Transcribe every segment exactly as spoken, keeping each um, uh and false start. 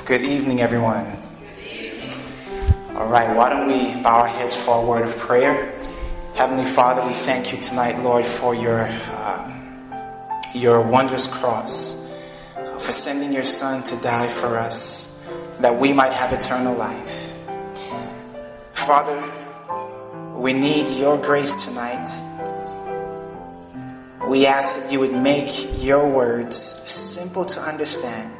Good evening, everyone. All right, why don't we bow our heads for a word of prayer? Heavenly Father, we thank you tonight, Lord, for your uh, your wondrous cross, uh, for sending your Son to die for us, that we might have eternal life. Father, we need your grace tonight. We ask that you would make your words simple to understand.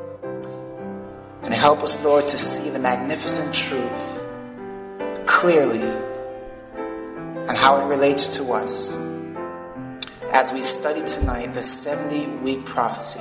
And help us, Lord, to see the magnificent truth clearly and how it relates to us as we study tonight the seventy-week prophecy.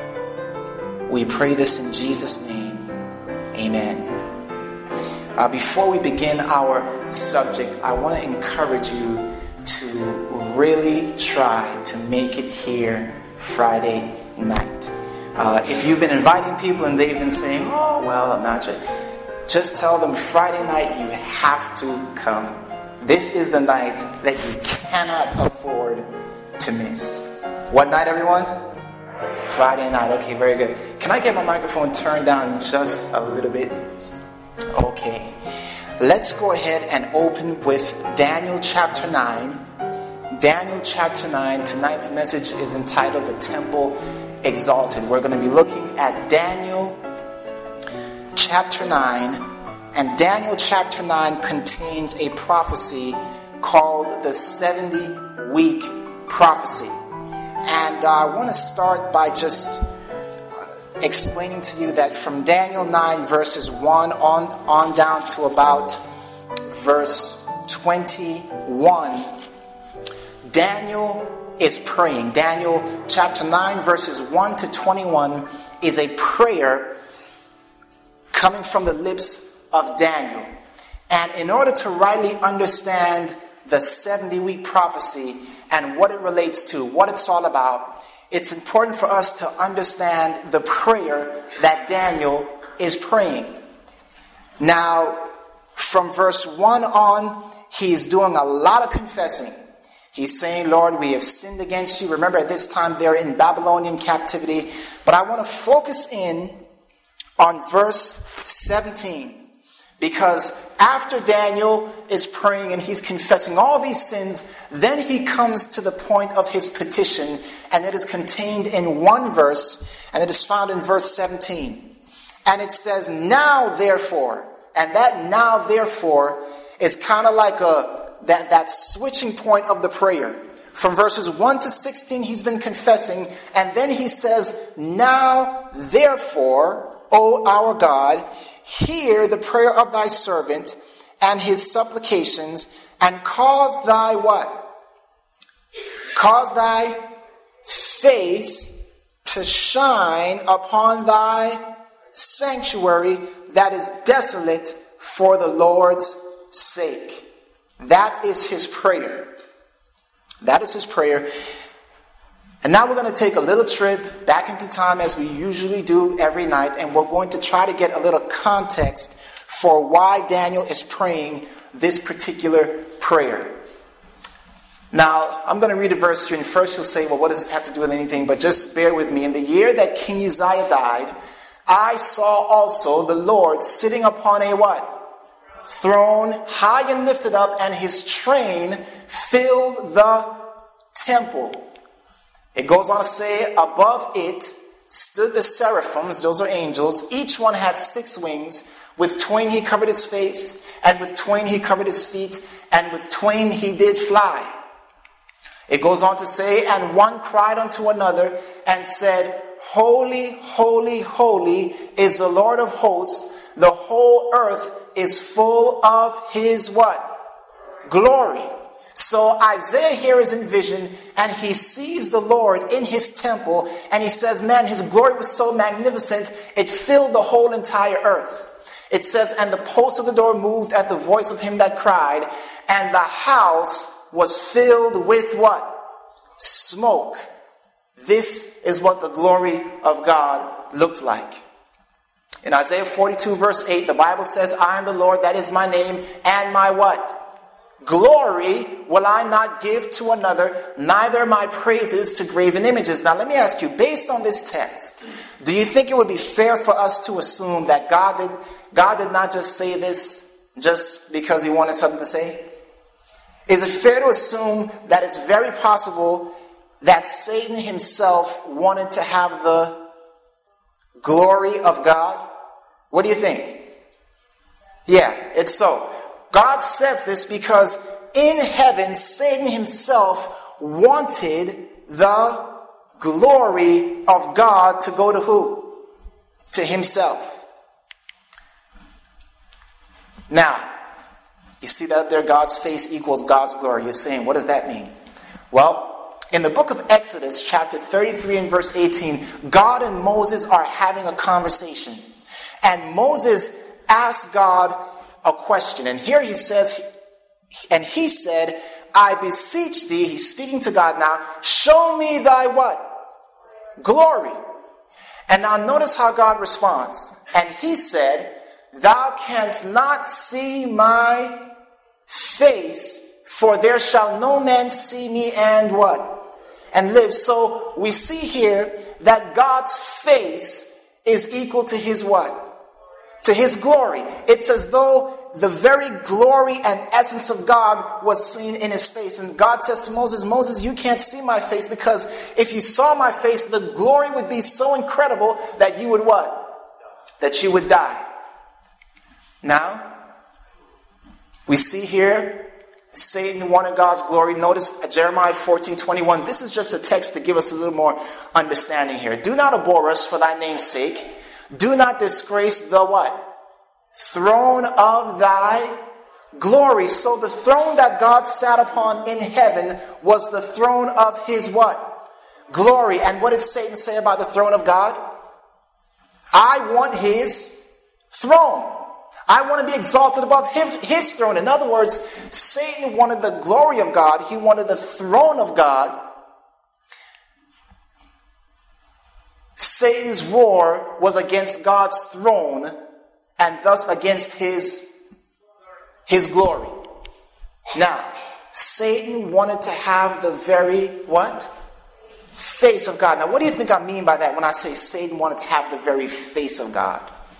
We pray this in Jesus' name. Amen. Uh, before we begin our subject, I want to encourage you to really try to make it here Friday night. Uh, if you've been inviting people and they've been saying, oh, well, I'm not sure, just tell them Friday night you have to come. This is the night that you cannot afford to miss. What night, everyone? Friday night. Okay, very good. Can I get my microphone turned down just a little bit? Okay. Let's go ahead and open with Daniel chapter nine. Daniel chapter nine. Tonight's message is entitled The Temple Exalted. We're going to be looking at Daniel chapter nine, and Daniel chapter nine contains a prophecy called the seventy-week prophecy. And uh, I want to start by just uh, explaining to you that from Daniel nine verses one on, on down to about verse twenty-one, Daniel is praying. Daniel chapter nine verses one to twenty-one is a prayer coming from the lips of Daniel. And in order to rightly understand the seventy-week prophecy and what it relates to, what it's all about, it's important for us to understand the prayer that Daniel is praying. Now, from verse one on, he's doing a lot of confessing. He's saying, Lord, we have sinned against you. Remember, at this time, they're in Babylonian captivity. But I want to focus in on verse seventeen. Because after Daniel is praying and he's confessing all these sins, then he comes to the point of his petition. And it is contained in one verse. And it is found in verse seventeen. And it says, now therefore. And that now therefore is kind of like a... That, that switching point of the prayer. From verses one to sixteen, he's been confessing. And then he says, now, therefore, O our God, hear the prayer of thy servant and his supplications, and cause thy what? Cause thy face to shine upon thy sanctuary that is desolate for the Lord's sake. That is his prayer. That is his prayer. And now we're going to take a little trip back into time as we usually do every night. And we're going to try to get a little context for why Daniel is praying this particular prayer. Now, I'm going to read a verse to you. And first you'll say, well, what does this have to do with anything? But just bear with me. In the year that King Uzziah died, I saw also the Lord sitting upon a what? Throne high and lifted up, and his train filled the temple. It goes on to say, above it stood the seraphims, those are angels. Each one had six wings. With twain he covered his face, and with twain he covered his feet, and with twain he did fly. It goes on to say, and one cried unto another and said, Holy, holy, holy is the Lord of hosts. The whole earth is full of his what? Glory. So Isaiah here is in vision, and he sees the Lord in his temple, and he says, man, his glory was so magnificent, it filled the whole entire earth. It says, and the posts of the door moved at the voice of him that cried, and the house was filled with what? Smoke. This is what the glory of God looked like. In Isaiah forty-two verse eight, the Bible says, I am the Lord, that is my name, and my what? glory will I not give to another, neither my praises to graven images. Now let me ask you, based on this text, do you think it would be fair for us to assume that God did, God did not just say this just because he wanted something to say? Is it fair to assume that it's very possible that Satan himself wanted to have the glory of God? What do you think? Yeah, it's so. God says this because in heaven, Satan himself wanted the glory of God to go to who? To himself. Now, you see that up there, God's face equals God's glory. You're saying, what does that mean? Well, in the book of Exodus, chapter thirty-three and verse eighteen, God and Moses are having a conversation. And Moses asked God a question. And here he says, and he said, I beseech thee, he's speaking to God now, show me thy what? Glory. And now notice how God responds. And he said, thou canst not see my face, for there shall no man see me and what? And live. So we see here that God's face is equal to his what? To his glory. It's as though the very glory and essence of God was seen in his face. And God says to Moses, Moses, you can't see my face, because if you saw my face, the glory would be so incredible that you would what? That you would die. Now, we see here, Satan wanted God's glory. Notice Jeremiah fourteen twenty-one. This is just a text to give us a little more understanding here. Do not abhor us for thy name's sake. Do not disgrace the what? Throne of thy glory. So the throne that God sat upon in heaven was the throne of his what? Glory. And what did Satan say about the throne of God? I want his throne. I want to be exalted above his, his throne. In other words, Satan wanted the glory of God. He wanted the throne of God. Satan's war was against God's throne and thus against his, his glory. Now, Satan wanted to have the very, what? Face of God. Now, what do you think I mean by that when I say Satan wanted to have the very face of God?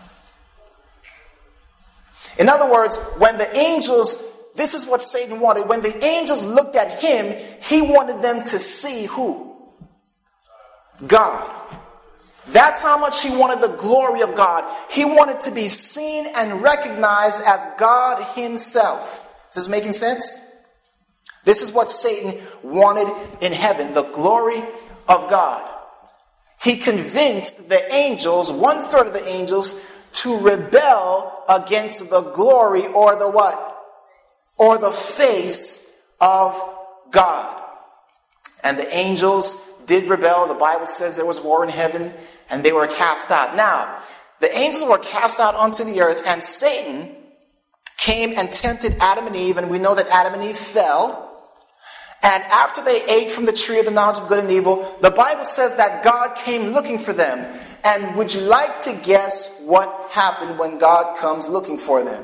In other words, when the angels, this is what Satan wanted. When the angels looked at him, he wanted them to see who? God. That's how much he wanted the glory of God. He wanted to be seen and recognized as God himself. Is this making sense? This is what Satan wanted in heaven, the glory of God. He convinced the angels, one third of the angels, to rebel against the glory or the what? Or the face of God. And the angels did rebel. The Bible says there was war in heaven and they were cast out. Now, the angels were cast out onto the earth, and Satan came and tempted Adam and Eve, and we know that Adam and Eve fell. And after they ate from the tree of the knowledge of good and evil, the Bible says that God came looking for them. And would you like to guess what happened when God comes looking for them?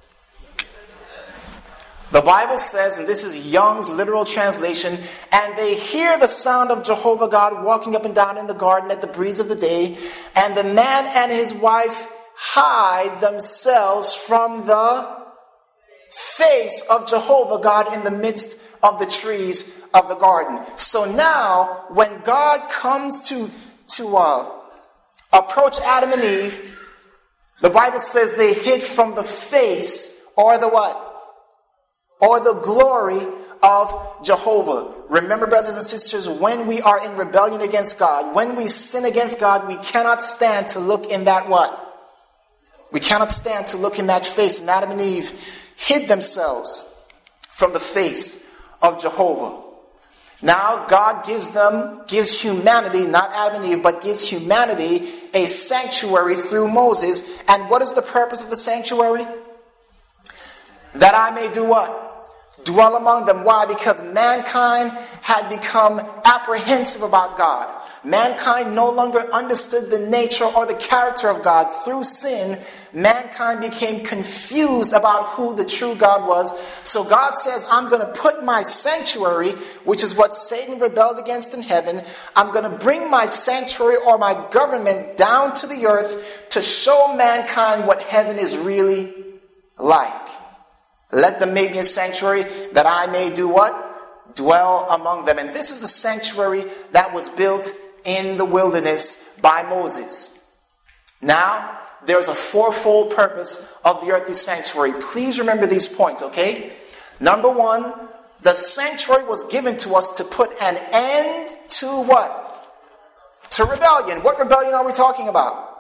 The Bible says, and this is Young's literal translation, and they hear the sound of Jehovah God walking up and down in the garden at the breeze of the day, and the man and his wife hide themselves from the face of Jehovah God in the midst of the trees of the garden. So now, when God comes to, to uh, approach Adam and Eve, the Bible says they hid from the face or the what? Or the glory of Jehovah. Remember, brothers and sisters, when we are in rebellion against God, when we sin against God, we cannot stand to look in that what? We cannot stand to look in that face. And Adam and Eve hid themselves from the face of Jehovah. Now God gives them, gives humanity, not Adam and Eve, but gives humanity a sanctuary through Moses. And what is the purpose of the sanctuary? That I may do what? dwell among them. Why? Because mankind had become apprehensive about God. Mankind no longer understood the nature or the character of God. Through sin, mankind became confused about who the true God was. So God says, I'm going to put my sanctuary, which is what Satan rebelled against in heaven. I'm going to bring my sanctuary or my government down to the earth to show mankind what heaven is really like. Let them make me a sanctuary that I may do what? Dwell among them. And this is the sanctuary that was built in the wilderness by Moses. Now, there's a fourfold purpose of the earthly sanctuary. Please remember these points, okay? Number one, the sanctuary was given to us to put an end to what? To rebellion. What rebellion are we talking about?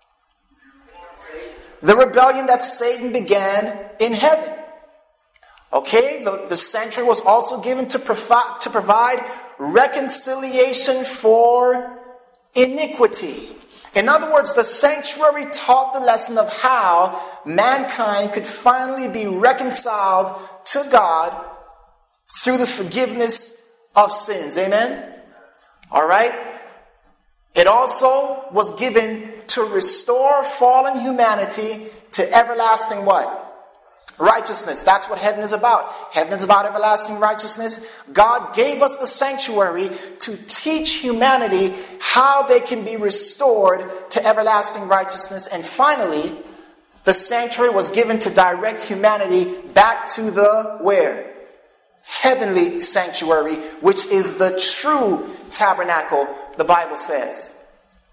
The rebellion that Satan began in heaven. Okay, the, the sanctuary was also given to, provi- to provide reconciliation for iniquity. In other words, the sanctuary taught the lesson of how mankind could finally be reconciled to God through the forgiveness of sins. Amen? All right? It also was given to restore fallen humanity to everlasting what? Righteousness. That's what heaven is about. Heaven is about everlasting righteousness. God gave us the sanctuary to teach humanity how they can be restored to everlasting righteousness. And finally, the sanctuary was given to direct humanity back to the where? Heavenly sanctuary, which is the true tabernacle, the Bible says.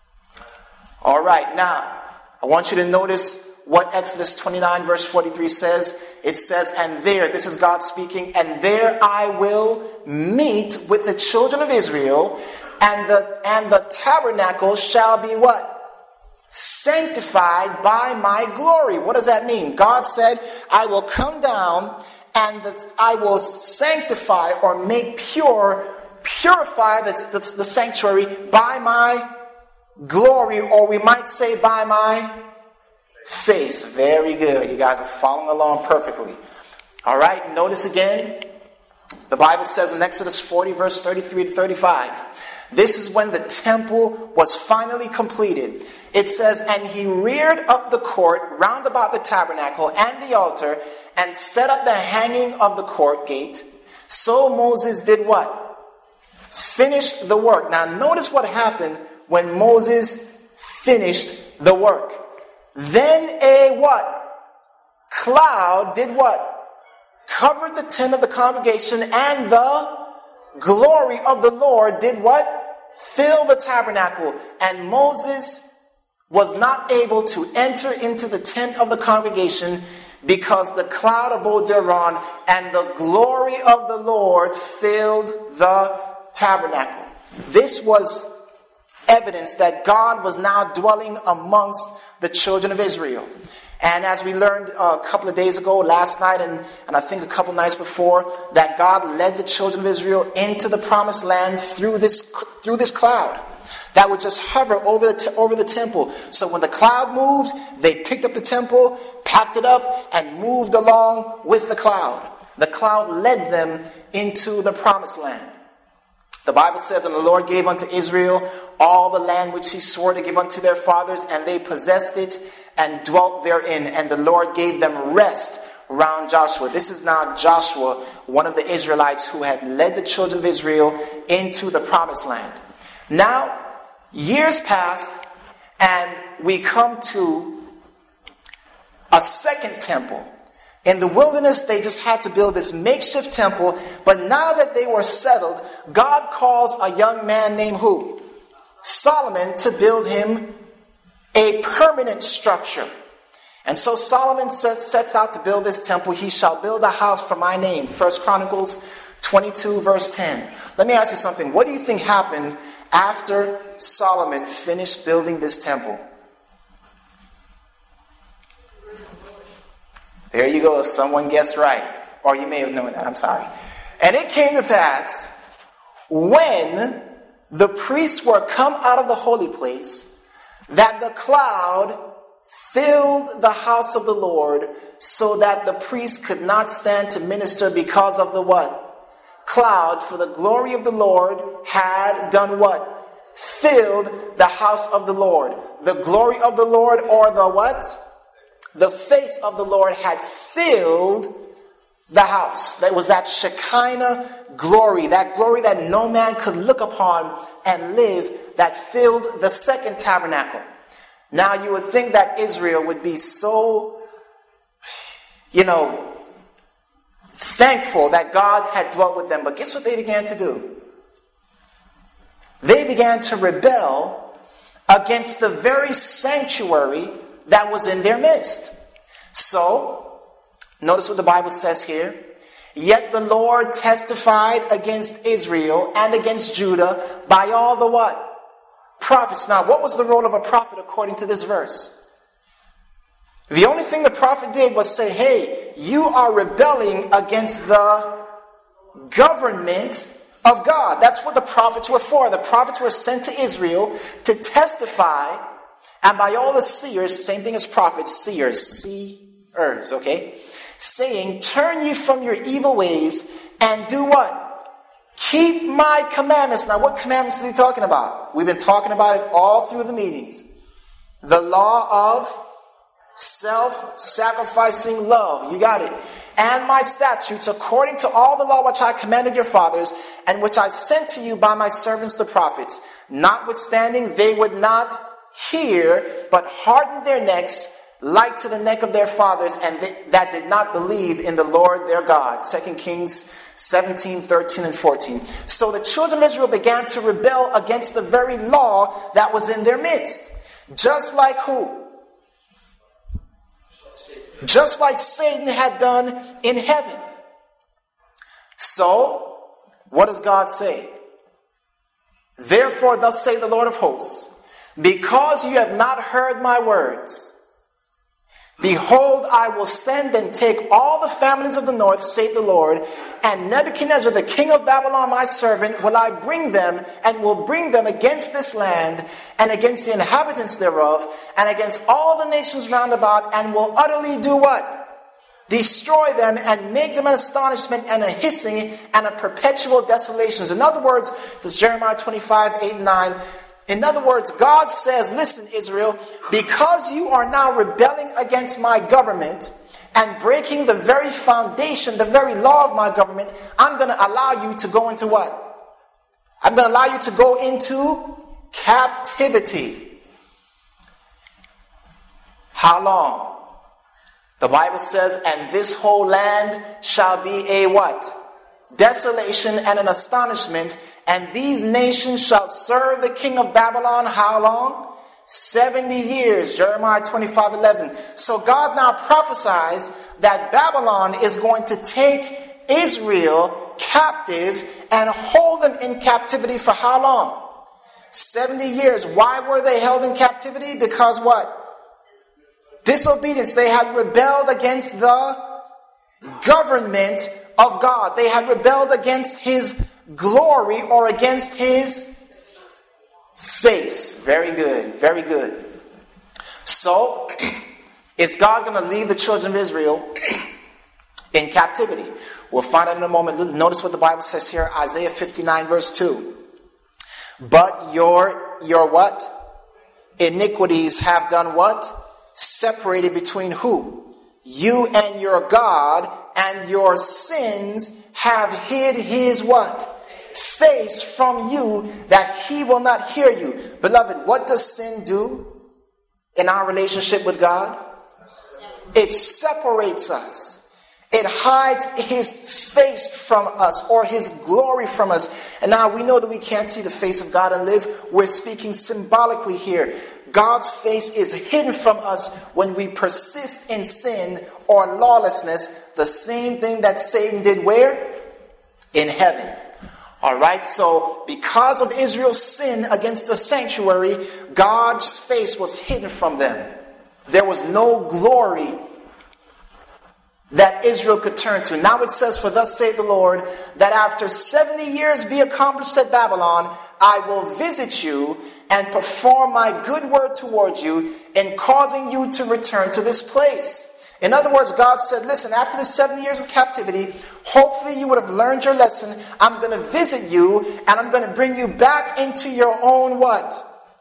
All right, now, I want you to notice what Exodus twenty-nine verse forty-three says. It says, and there, this is God speaking, and there I will meet with the children of Israel, and the and the tabernacle shall be what? Sanctified by my glory. What does that mean? God said, I will come down and the, I will sanctify or make pure, purify the, the, the sanctuary by my glory, or we might say by my face. Very good. You guys are following along perfectly. All right. Notice again, the Bible says in Exodus forty, verse thirty-three to thirty-five, this is when the temple was finally completed. It says, and he reared up the court round about the tabernacle and the altar, and set up the hanging of the court gate. So Moses did what? Finished the work. Now notice what happened when Moses finished the work. Then a what? Cloud did what? Covered the tent of the congregation, and the glory of the Lord did what? Fill the tabernacle. And Moses was not able to enter into the tent of the congregation because the cloud abode thereon, and the glory of the Lord filled the tabernacle. This was evidence that God was now dwelling amongst the children of Israel. And as we learned a couple of days ago, last night, and, and I think a couple nights before, that God led the children of Israel into the promised land through this through this cloud that would just hover over the, t- over the temple. So when the cloud moved, they picked up the temple, packed it up, and moved along with the cloud. The cloud led them into the promised land. The Bible says, and the Lord gave unto Israel all the land which he swore to give unto their fathers, and they possessed it and dwelt therein. And the Lord gave them rest round Joshua. This is now Joshua, one of the Israelites who had led the children of Israel into the promised land. Now, years passed, and we come to a second temple. In the wilderness, they just had to build this makeshift temple. But now that they were settled, God calls a young man named who? Solomon, to build him a permanent structure. And so Solomon sets out to build this temple. He shall build a house for my name. First Chronicles twenty-two, verse ten. Let me ask you something. What do you think happened after Solomon finished building this temple? There you go. Someone guessed right. Or you may have known that. I'm sorry. And it came to pass, when the priests were come out of the holy place, that the cloud filled the house of the Lord, so that the priest could not stand to minister because of the what? Cloud, for the glory of the Lord had done what? Filled the house of the Lord. The glory of the Lord, or the what? The face of the Lord had filled the house. That was that Shekinah glory, that glory that no man could look upon and live, that filled the second tabernacle. Now you would think that Israel would be so, you know, thankful that God had dwelt with them. But guess what they began to do? They began to rebel against the very sanctuary that was in their midst. So, notice what the Bible says here. Yet the Lord testified against Israel and against Judah by all the what? Prophets. Now, what was the role of a prophet according to this verse? The only thing the prophet did was say, hey, you are rebelling against the government of God. That's what the prophets were for. The prophets were sent to Israel to testify, and by all the seers, same thing as prophets, seers, seers, okay? Saying, turn ye from your evil ways and do what? Keep my commandments. Now, what commandments is he talking about? We've been talking about it all through the meetings. The law of self-sacrificing love. You got it. And my statutes, according to all the law which I commanded your fathers, and which I sent to you by my servants the prophets. Notwithstanding, they would not hear, but hardened their necks, like to the neck of their fathers, and they, that did not believe in the Lord their God. Second Kings seventeen, thirteen, and fourteen. So the children of Israel began to rebel against the very law that was in their midst. Just like who? Just like Satan had done in heaven. So, what does God say? Therefore, thus saith the Lord of hosts, because you have not heard my words, behold, I will send and take all the families of the north, saith the Lord, and Nebuchadnezzar, the king of Babylon, my servant, will I bring them, and will bring them against this land, and against the inhabitants thereof, and against all the nations round about, and will utterly do what? Destroy them, and make them an astonishment, and a hissing, and a perpetual desolation. In other words, this is Jeremiah twenty-five, eight and nine. In other words, God says, listen, Israel, because you are now rebelling against my government and breaking the very foundation, the very law of my government, I'm going to allow you to go into what? I'm going to allow you to go into captivity. How long? The Bible says, and this whole land shall be a what? Desolation and an astonishment, and these nations shall serve the king of Babylon how long? seventy years, Jeremiah twenty-five, eleven. So God now prophesies that Babylon is going to take Israel captive and hold them in captivity for how long? seventy years. Why were they held in captivity? Because what? Disobedience. They had rebelled against the government of God. They had rebelled against his glory or against his face. Very good. Very good. So, is God going to leave the children of Israel in captivity? We'll find out in a moment. Notice what the Bible says here. Isaiah fifty-nine verse two. But your, your what? Iniquities have done what? Separated between who? You and your God, and your sins have hid his what? Face from you, that he will not hear you. Beloved, what does sin do in our relationship with God? It separates us. It hides his face from us, or his glory from us. And now we know that we can't see the face of God and live. We're speaking symbolically here. God's face is hidden from us when we persist in sin or lawlessness. The same thing that Satan did where? In heaven. Alright, so because of Israel's sin against the sanctuary, God's face was hidden from them. There was no glory that Israel could turn to. Now it says, for thus saith the Lord, that after seventy years be accomplished at Babylon, I will visit you, and perform my good word towards you in causing you to return to this place. In other words, God said, listen, after the seventy years of captivity, hopefully you would have learned your lesson. I'm going to visit you and I'm going to bring you back into your own what?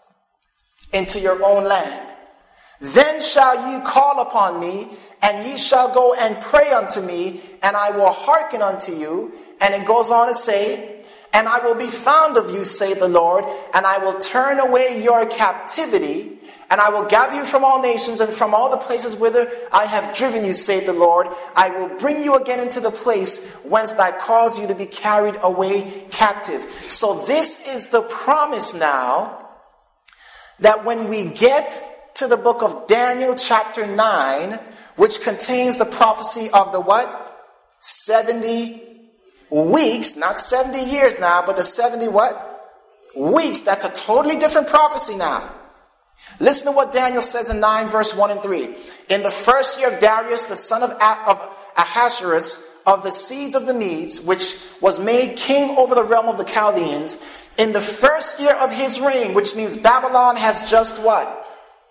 Into your own land. Then shall ye call upon me, and ye shall go and pray unto me, and I will hearken unto you. And it goes on to say, and I will be found of you, saith the Lord, and I will turn away your captivity, and I will gather you from all nations and from all the places whither I have driven you, saith the Lord. I will bring you again into the place whence I caused you to be carried away captive. So this is the promise now, that when we get to the book of Daniel chapter nine, which contains the prophecy of the what? seventy weeks, not seventy years now, but the seventy what? Weeks. That's a totally different prophecy now. Listen to what Daniel says in nine verse one and three. In the first year of Darius, the son of, ah- of Ahasuerus, of the seeds of the Medes, which was made king over the realm of the Chaldeans, in the first year of his reign, which means Babylon has just what?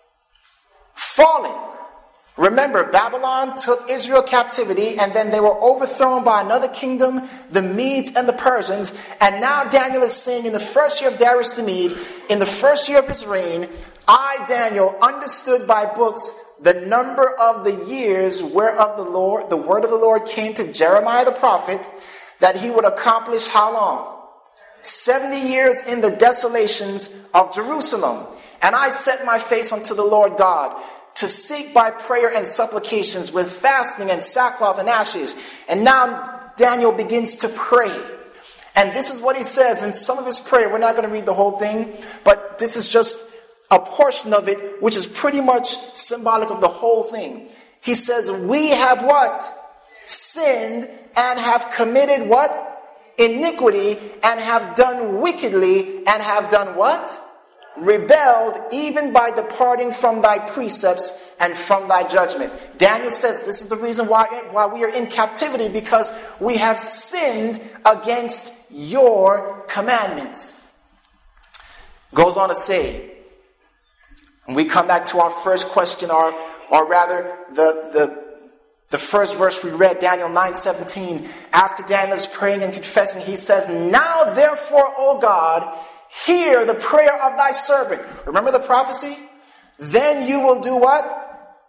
Fallen. Remember, Babylon took Israel captivity, and then they were overthrown by another kingdom, the Medes and the Persians. And now Daniel is saying, in the first year of Darius the Mede, in the first year of his reign, I, Daniel, understood by books the number of the years whereof the Lord, the word of the Lord came to Jeremiah the prophet, that he would accomplish how long? Seventy years in the desolations of Jerusalem. And I set my face unto the Lord God, to seek by prayer and supplications with fasting and sackcloth and ashes. And now Daniel begins to pray. And this is what he says in some of his prayer. We're not going to read the whole thing, but this is just a portion of it, which is pretty much symbolic of the whole thing. He says, we have what? Sinned and have committed what? Iniquity, and have done wickedly, and have done what? Rebelled, even by departing from thy precepts and from thy judgment. Daniel says this is the reason why, why we are in captivity, because we have sinned against your commandments. Goes on to say, and we come back to our first question, or, or rather the, the, the first verse we read, Daniel nine seventeen. After Daniel is praying and confessing, he says, now therefore, O God, hear the prayer of thy servant. Remember the prophecy? Then you will do what?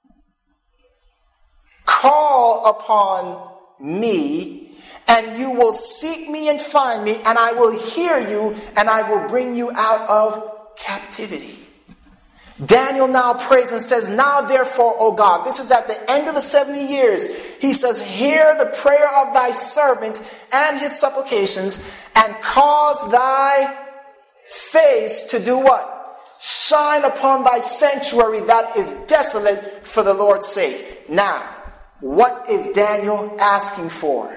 Call upon me, and you will seek me and find me, and I will hear you, and I will bring you out of captivity. Daniel now prays and says, now therefore, O God, this is at the end of the seventy years. He says, hear the prayer of thy servant and his supplications, and cause thy face to do what? Shine upon thy sanctuary that is desolate for the Lord's sake. Now, what is Daniel asking for?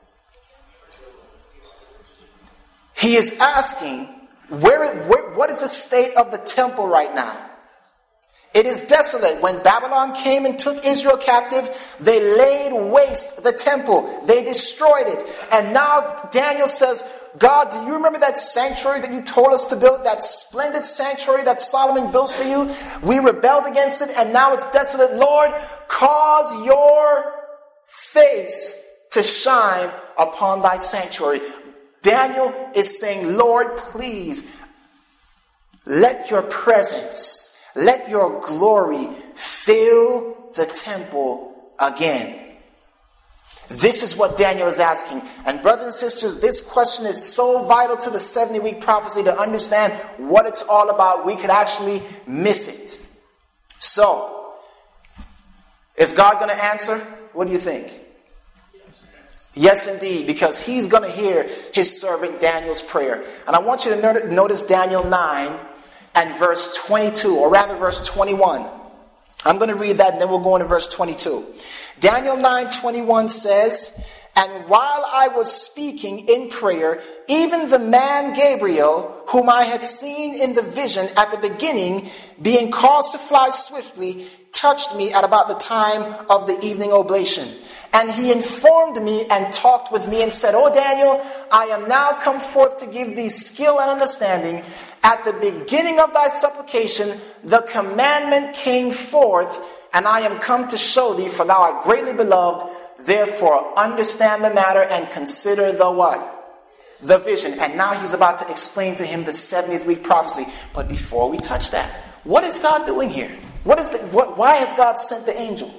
He is asking, where, where, what is the state of the temple right now? It is desolate. When Babylon came and took Israel captive, they laid waste the temple. They destroyed it. And now Daniel says, God, do you remember that sanctuary that you told us to build? That splendid sanctuary that Solomon built for you? We rebelled against it, and now it's desolate. Lord, cause your face to shine upon thy sanctuary. Daniel is saying, Lord, please, let your presence, let your glory fill the temple again. This is what Daniel is asking. And brothers and sisters, this question is so vital to the seventy-week prophecy to understand what it's all about. We could actually miss it. So, is God going to answer? What do you think? Yes, indeed, because he's going to hear his servant Daniel's prayer. And I want you to notice Daniel nine and verse twenty-two, or rather verse twenty-one. I'm going to read that and then we'll go into verse twenty-two. Daniel nine twenty-one says, and while I was speaking in prayer, even the man Gabriel, whom I had seen in the vision at the beginning, being caused to fly swiftly, touched me at about the time of the evening oblation. And he informed me and talked with me and said, O Daniel, I am now come forth to give thee skill and understanding. At the beginning of thy supplication, the commandment came forth, and I am come to show thee, for thou art greatly beloved. Therefore, understand the matter and consider the what? The vision. And now he's about to explain to him the seventieth week prophecy. But before we touch that, what is God doing here? What is the, what, why has God sent the angel?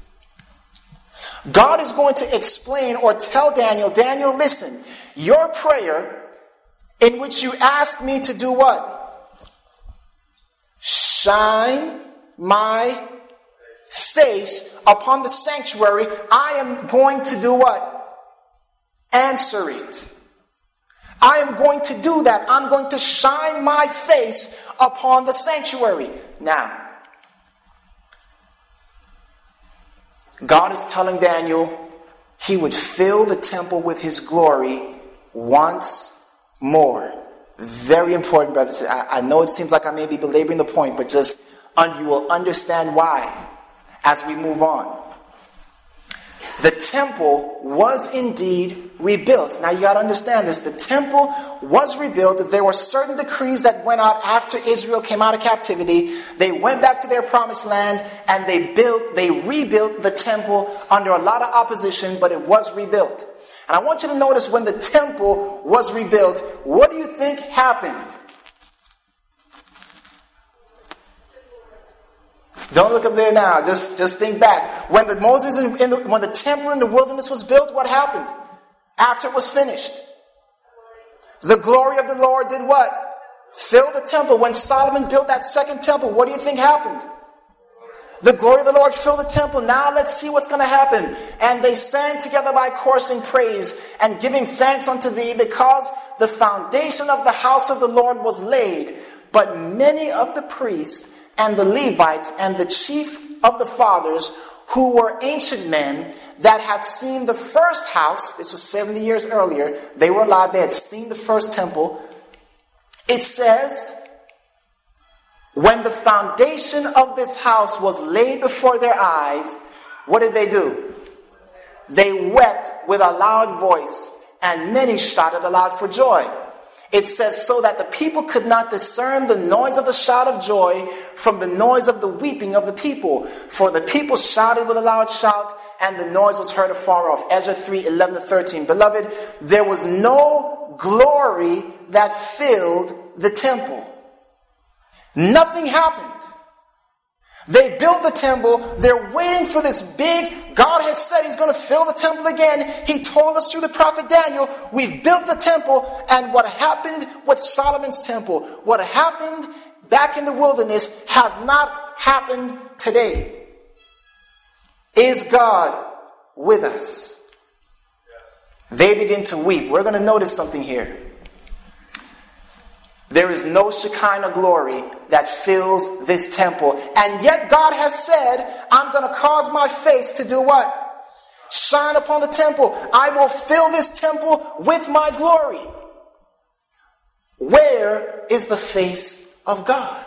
God is going to explain or tell Daniel, Daniel, listen, your prayer in which you asked me to do what? Shine my face upon the sanctuary. I am going to do what? Answer it. I am going to do that. I'm going to shine my face upon the sanctuary. Now, God is telling Daniel he would fill the temple with his glory once more. Very important, brothers. I, I know it seems like I may be belaboring the point, but just un, you will understand why as we move on. The temple was indeed rebuilt. Now you got to understand this. The temple was rebuilt. There were certain decrees that went out after Israel came out of captivity. They went back to their promised land and they built, they rebuilt the temple under a lot of opposition, but it was rebuilt. And I want you to notice when the temple was rebuilt, what do you think happened? Don't look up there now. Just, just think back. When the Moses in, in the, when the temple in the wilderness was built, what happened? After it was finished, the glory of the Lord did what? Fill the temple. When Solomon built that second temple, what do you think happened? The glory of the Lord filled the temple. Now let's see what's going to happen. And they sang together by chorus in praise and giving thanks unto thee, because the foundation of the house of the Lord was laid. But many of the priests and the Levites and the chief of the fathers, who were ancient men that had seen the first house, this was seventy years earlier, they were alive, they had seen the first temple. It says, when the foundation of this house was laid before their eyes, what did they do? They wept with a loud voice, and many shouted aloud for joy. It says, so that the people could not discern the noise of the shout of joy from the noise of the weeping of the people. For the people shouted with a loud shout, and the noise was heard afar off. Ezra three, eleven to thirteen. Beloved, there was no glory that filled the temple. Nothing happened. They built the temple. They're waiting for this big, God has said he's going to fill the temple again. He told us through the prophet Daniel, we've built the temple. And what happened with Solomon's temple, what happened back in the wilderness, has not happened today. Is God with us? They begin to weep. We're going to notice something here. There is no Shekinah glory that fills this temple. And yet God has said, I'm going to cause my face to do what? Shine upon the temple. I will fill this temple with my glory. Where is the face of God?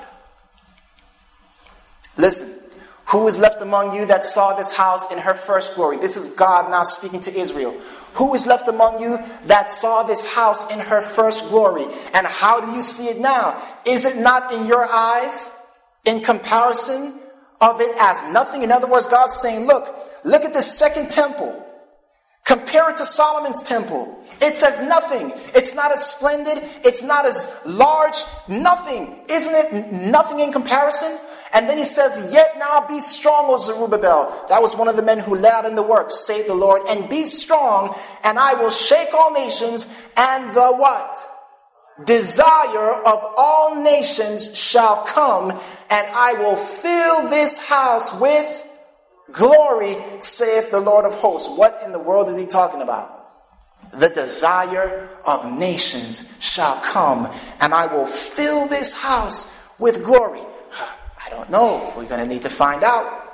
Listen. Who is left among you that saw this house in her first glory? This is God now speaking to Israel. Who is left among you that saw this house in her first glory? And how do you see it now? Is it not in your eyes in comparison of it as nothing? In other words, God's saying, look, look at this second temple. Compare it to Solomon's temple. It's as nothing. It's not as splendid. It's not as large. Nothing. Isn't it nothing in comparison? And then he says, yet now be strong, O Zerubbabel. That was one of the men who led out in the work, saith the Lord. And be strong, and I will shake all nations, and the what? Desire of all nations shall come, and I will fill this house with glory, saith the Lord of hosts. What in the world is he talking about? The desire of nations shall come, and I will fill this house with glory. I don't know. We're going to need to find out.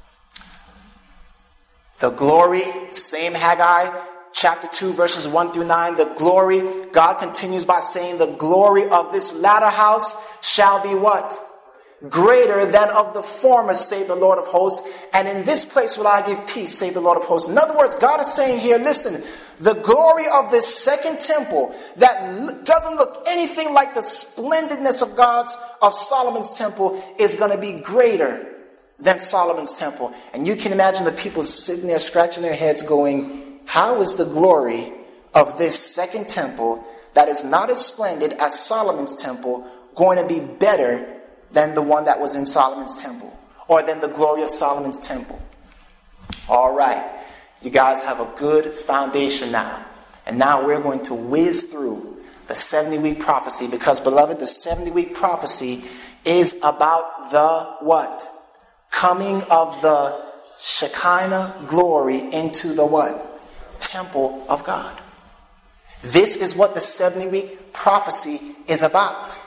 The glory, same Haggai, chapter two, verses one through nine. The glory, God continues by saying, the glory of this latter house shall be what? greater than of the former, say the Lord of hosts. And in this place will I give peace, say the Lord of hosts. In other words, God is saying here, listen, the glory of this second temple that doesn't look anything like the splendidness of God's, of Solomon's temple, is going to be greater than Solomon's temple. And you can imagine the people sitting there scratching their heads going, how is the glory of this second temple that is not as splendid as Solomon's temple going to be better than the one that was in Solomon's temple, or than the glory of Solomon's temple? All right, you guys have a good foundation now. And now we're going to whiz through the seventy-week prophecy, because, beloved, the seventy-week prophecy is about the what? Coming of the Shekinah glory into the what? Temple of God. This is what the seventy-week prophecy is about.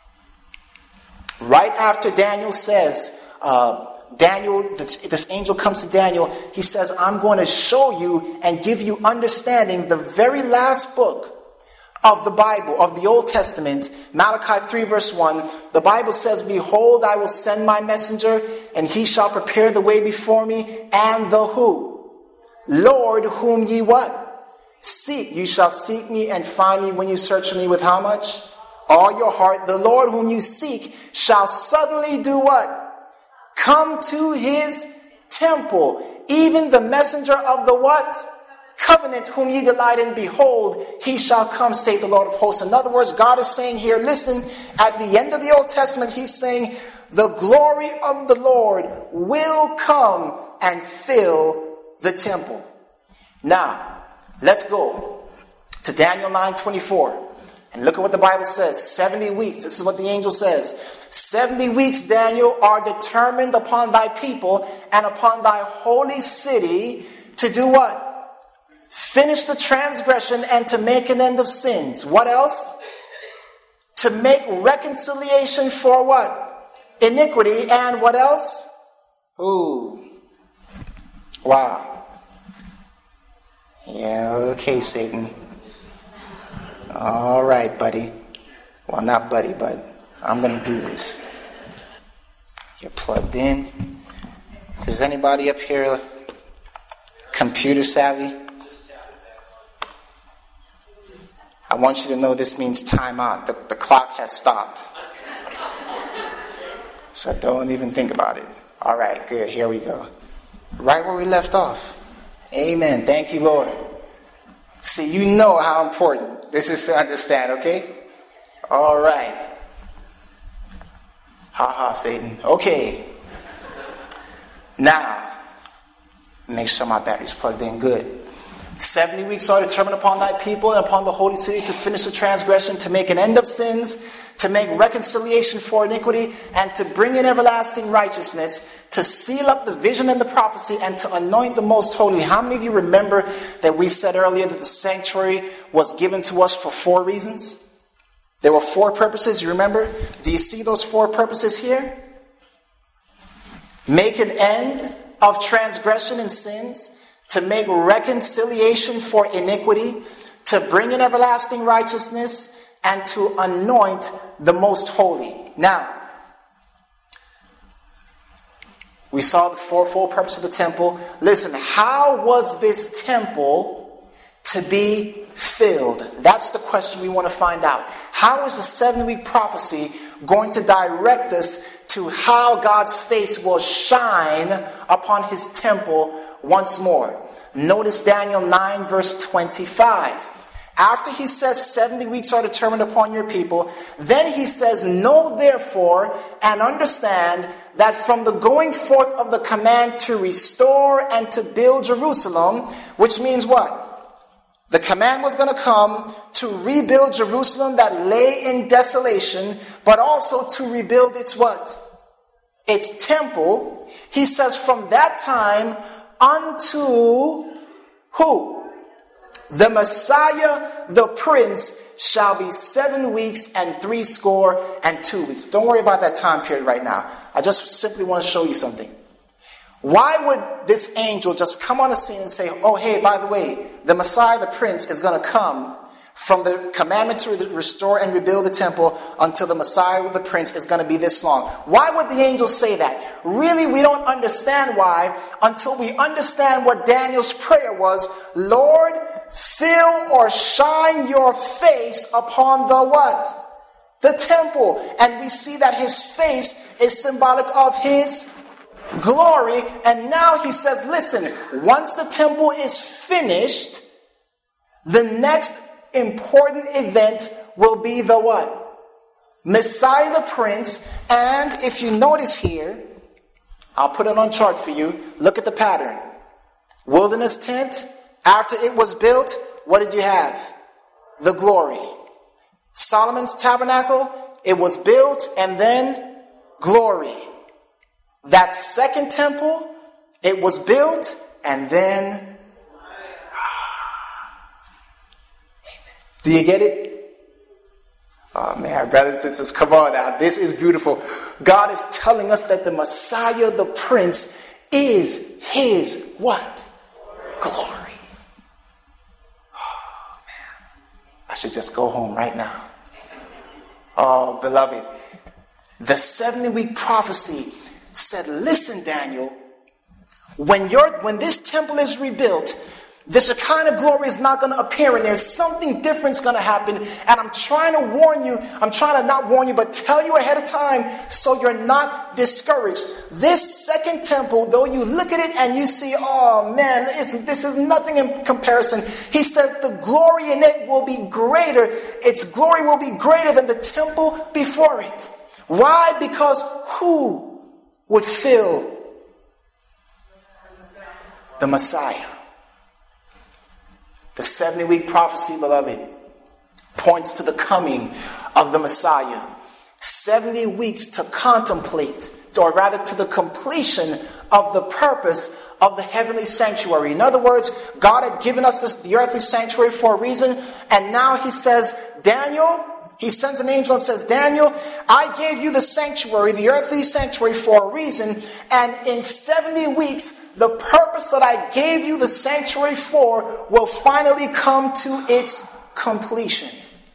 Right after Daniel says, uh, Daniel, this, this angel comes to Daniel, he says, I'm going to show you and give you understanding. The very last book of the Bible, of the Old Testament, Malachi three verse one, the Bible says, behold, I will send my messenger, and he shall prepare the way before me, and the who? Lord, whom ye what? Seek. You shall seek me and find me when you search for me with how much? All your heart. The Lord whom you seek shall suddenly do what? Come to his temple. Even the messenger of the what? Covenant whom ye delight in. Behold, he shall come, say the Lord of hosts. In other words, God is saying here, listen, at the end of the Old Testament, he's saying, the glory of the Lord will come and fill the temple. Now, let's go to Daniel nine twenty-four. And look at what the Bible says. seventy weeks. This is what the angel says. seventy weeks, Daniel, are determined upon thy people and upon thy holy city to do what? Finish the transgression and to make an end of sins. What else? To make reconciliation for what? Iniquity. And what else? Ooh. Wow. Yeah, okay, Satan. All right, buddy. Well, not buddy, but I'm going to do this. You're plugged in. Is anybody up here computer savvy? I want you to know this means time out. The, the clock has stopped. So don't even think about it. All right, good. Here we go. Right where we left off. Amen. Thank you, Lord. See, you know how important this is to understand, okay? All right. Ha ha, Satan. Okay. Now, make sure my battery's plugged in good. Seventy weeks are determined upon thy people and upon the holy city to finish the transgression, to make an end of sins, to make reconciliation for iniquity, and to bring in everlasting righteousness, to seal up the vision and the prophecy, and to anoint the most holy. How many of you remember that we said earlier that the sanctuary was given to us for four reasons? There were four purposes, you remember? Do you see those four purposes here? Make an end of transgression and sins, to make reconciliation for iniquity, to bring in everlasting righteousness, and to anoint the most holy. Now, we saw the fourfold purpose of the temple. Listen, how was this temple to be filled? That's the question we want to find out. How is the seven-week prophecy going to direct us to how God's face will shine upon his temple once more? Notice Daniel nine verse twenty-five. After he says seventy weeks are determined upon your people, then he says, know therefore and understand that from the going forth of the command to restore and to build Jerusalem, which means what? The command was going to come to rebuild Jerusalem that lay in desolation, but also to rebuild its what? Its temple. He says from that time unto who? The Messiah, the Prince, shall be seven weeks and three score and two weeks. Don't worry about that time period right now. I just simply want to show you something. Why would this angel just come on the scene and say, oh, hey, by the way, the Messiah, the Prince, is going to come from the commandment to restore and rebuild the temple until the Messiah, the Prince, is going to be this long. Why would the angel say that? Really, we don't understand why until we understand what Daniel's prayer was. Lord, fill or shine your face upon the what? The temple. And we see that his face is symbolic of his glory. And now he says, listen, once the temple is finished, the next important event will be the what? Messiah the Prince. And if you notice here, I'll put it on chart for you. Look at the pattern. Wilderness tent. After it was built, what did you have? The glory. Solomon's tabernacle. It was built and then glory. That second temple, it was built and then. Do you get it? Oh man, brothers and sisters, come on now. This is beautiful. God is telling us that the Messiah, the Prince, is his what? Glory. Oh man. I should just go home right now. Oh, beloved. The seventy-week prophecy said, listen, Daniel, when you're, when this temple is rebuilt, the Shekinah glory is not going to appear, and there's something different's going to happen. And I'm trying to warn you. I'm trying to not warn you, but tell you ahead of time so you're not discouraged. This second temple, though you look at it and you see, oh man, this is nothing in comparison. He says the glory in it will be greater. Its glory will be greater than the temple before it. Why? Because who would fill the Messiah? The seventy-week prophecy, beloved, points to the coming of the Messiah. seventy weeks to contemplate, or rather to the completion of the purpose of the heavenly sanctuary. In other words, God had given us this, the earthly sanctuary for a reason, and now he says, Daniel, he sends an angel and says, Daniel, I gave you the sanctuary, the earthly sanctuary, for a reason, and in seventy weeks, the purpose that I gave you the sanctuary for will finally come to its completion.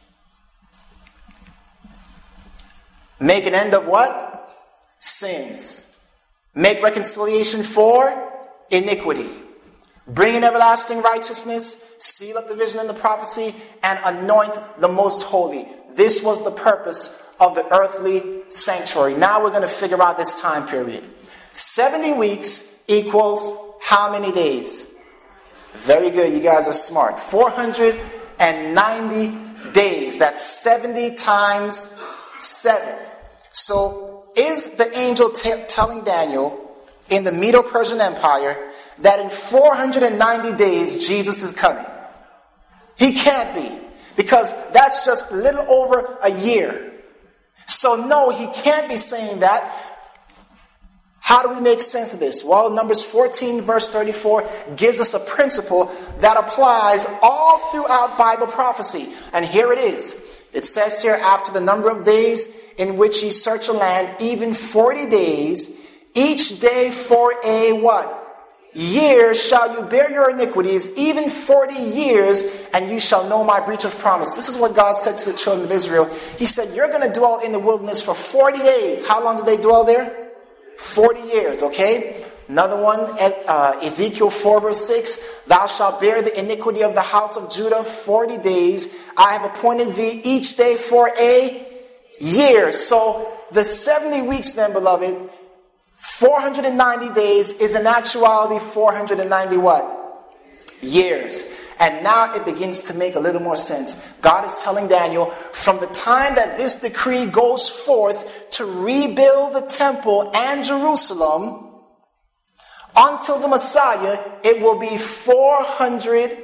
Make an end of what? Sins. Make reconciliation for iniquity. Bring in everlasting righteousness. Seal up the vision and the prophecy. And anoint the most holy. This was the purpose of the earthly sanctuary. Now we're going to figure out this time period. seventy weeks equals how many days? Very good. You guys are smart. four hundred ninety days. That's seventy times seven. So is the angel t- telling Daniel in the Medo-Persian Empire that in four hundred ninety days Jesus is coming? He can't be, because that's just a little over a year. So no, he can't be saying that. How do we make sense of this? Well, Numbers fourteen verse thirty-four gives us a principle that applies all throughout Bible prophecy. And here it is. It says here, after the number of days in which ye search a land, even forty days, each day for a what? Year shall you bear your iniquities, even forty years, and you shall know my breach of promise. This is what God said to the children of Israel. He said, you're going to dwell in the wilderness for forty days. How long did they dwell there? forty years, okay? Another one, uh, Ezekiel four verse six. Thou shalt bear the iniquity of the house of Judah forty days. I have appointed thee each day for a year. So the seventy weeks then, beloved, four hundred ninety days is in actuality four hundred ninety what? Years. And now it begins to make a little more sense. God is telling Daniel, from the time that this decree goes forth to rebuild the temple and Jerusalem, until the Messiah, it will be four hundred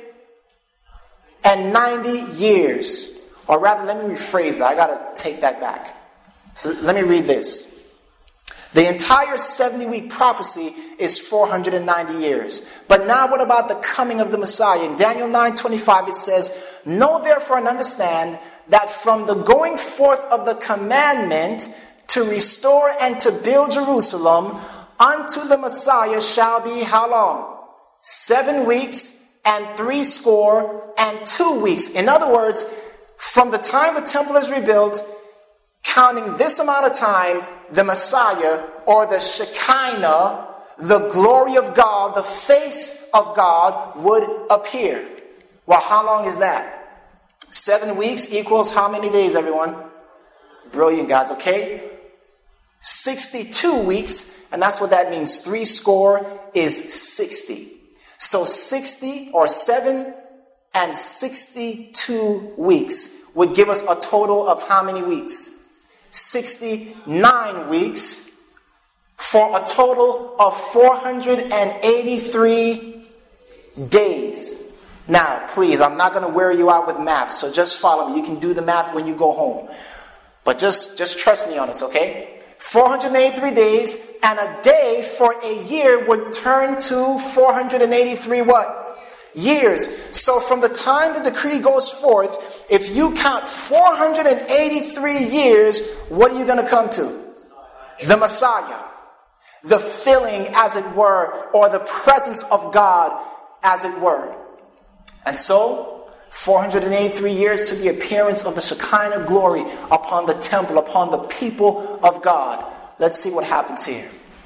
ninety years. Or rather, let me rephrase that. I got to take that back. L- let me read this. The entire seventy-week prophecy is four hundred ninety years. But now what about the coming of the Messiah? In Daniel nine twenty-five it says, know therefore and understand that from the going forth of the commandment to restore and to build Jerusalem unto the Messiah shall be how long? Seven weeks and three score and two weeks. In other words, from the time the temple is rebuilt, counting this amount of time, the Messiah or the Shekinah, the glory of God, the face of God would appear. Well, how long is that? Seven weeks equals how many days, everyone? Brilliant, guys, okay? sixty-two weeks, and that's what that means. Three score is sixty. So sixty or seven and sixty-two weeks would give us a total of how many weeks? sixty-nine weeks for a total of four hundred eighty-three days. Now, please, I'm not going to wear you out with math, so just follow me. You can do the math when you go home. But just, just trust me on this, okay? four hundred eighty-three days, and a day for a year would turn to four hundred eighty-three what? Years. So from the time the decree goes forth, if you count four hundred eighty-three years, what are you going to come to? The Messiah. The filling, as it were, or the presence of God, as it were. And so, four hundred eighty-three years to the appearance of the Shekinah glory upon the temple, upon the people of God. Let's see what happens here.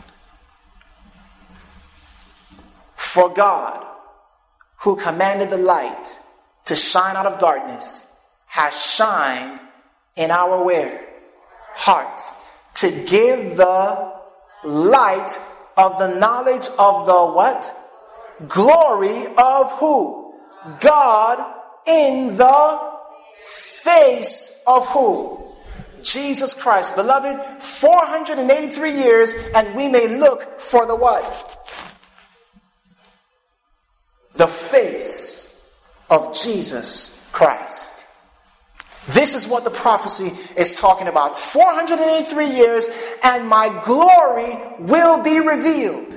For God, who commanded the light to shine out of darkness, has shined in our where? Hearts, to give the light of the knowledge of the what? Glory of who? God in the face of who? Jesus Christ. Beloved, four hundred eighty-three years, and we may look for the what? The face of Jesus Christ. This is what the prophecy is talking about. four hundred eighty-three years, and my glory will be revealed.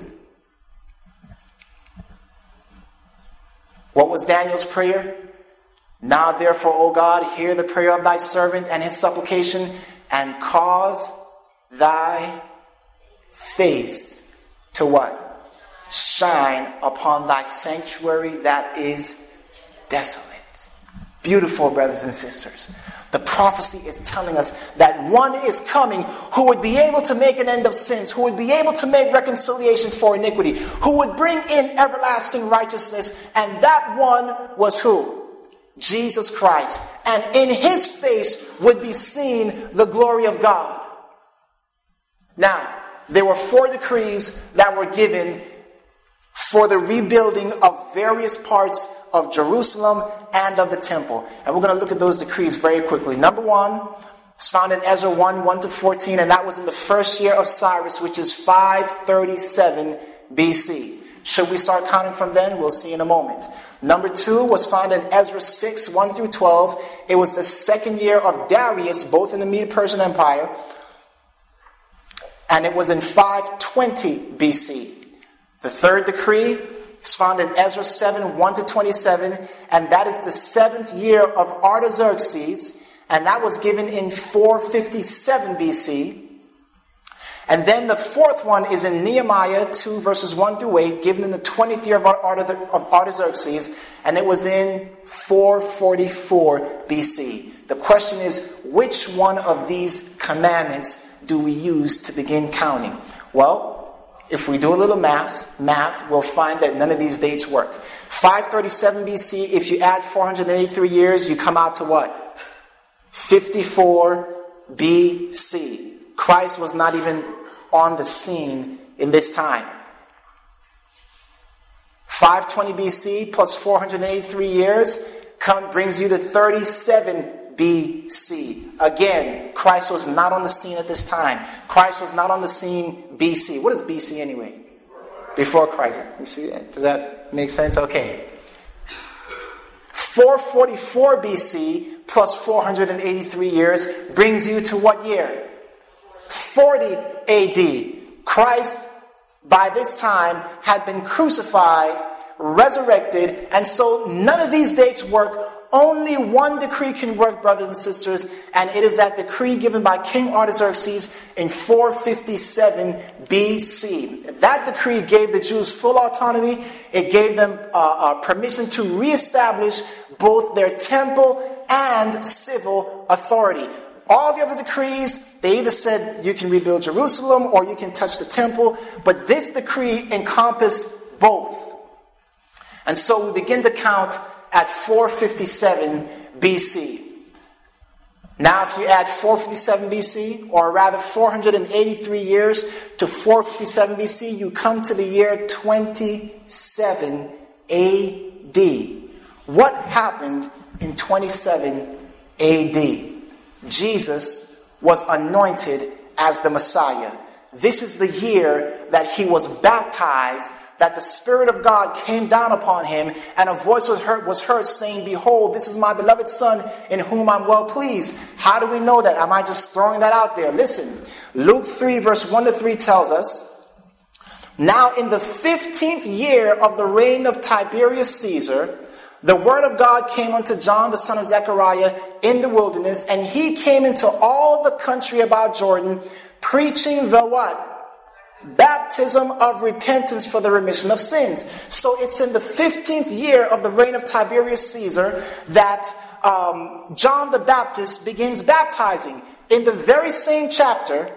What was Daniel's prayer? Now therefore, O God, hear the prayer of thy servant and his supplication, and cause thy face to what? Shine upon thy sanctuary that is desolate. Beautiful, brothers and sisters. The prophecy is telling us that one is coming who would be able to make an end of sins, who would be able to make reconciliation for iniquity, who would bring in everlasting righteousness. And that one was who? Jesus Christ. And in his face would be seen the glory of God. Now, there were four decrees that were given for the rebuilding of various parts of Jerusalem and of the temple. And we're going to look at those decrees very quickly. Number one is found in Ezra one, one to fourteen, and that was in the first year of Cyrus, which is five thirty-seven B C. Should we start counting from then? We'll see in a moment. Number two was found in Ezra six, one through twelve. It was the second year of Darius, both in the Medo-Persian Empire, and it was in five twenty B C. The third decree is found in Ezra seven, one to twenty-seven, and that is the seventh year of Artaxerxes, and that was given in four fifty-seven B C. And then the fourth one is in Nehemiah two, verses one through eight, given in the twentieth year of Artaxerxes, and it was in four forty-four B C. The question is, which one of these commandments do we use to begin counting? Well, if we do a little math, math, we'll find that none of these dates work. five thirty-seven B C, if you add four hundred eighty-three years, you come out to what? fifty-four B C. Christ was not even on the scene in this time. five twenty B C plus four hundred eighty-three years come, brings you to thirty-seven B C. Again, Christ was not on the scene at this time. Christ was not on the scene B C. What is B C anyway? Before Christ. You see that? Does that make sense? Okay. four forty-four B C plus four hundred eighty-three years brings you to what year? forty A D. Christ, by this time, had been crucified, resurrected, and so none of these dates work. only one decree can work, brothers and sisters, and it is that decree given by King Artaxerxes in four fifty-seven B C. That decree gave the Jews full autonomy. It gave them uh, uh, permission to reestablish both their temple and civil authority. All the other decrees, they either said you can rebuild Jerusalem or you can touch the temple, but this decree encompassed both. And so we begin to count at four fifty-seven B C. Now if you add four fifty-seven B C, or rather four hundred eighty-three years to four fifty-seven B C, you come to the year twenty-seven A D. What happened in twenty-seven A D? Jesus was anointed as the Messiah. This is the year that he was baptized, that the Spirit of God came down upon him, and a voice was heard, was heard saying, "Behold, this is my beloved Son, in whom I'm well pleased." How do we know that? Am I just throwing that out there? Listen, Luke three, verse one to three tells us, "Now in the fifteenth year of the reign of Tiberius Caesar, the word of God came unto John, the son of Zechariah, in the wilderness, and he came into all the country about Jordan, preaching the what? Baptism of repentance for the remission of sins." So it's in the fifteenth year of the reign of Tiberius Caesar that um, John the Baptist begins baptizing. In the very same chapter,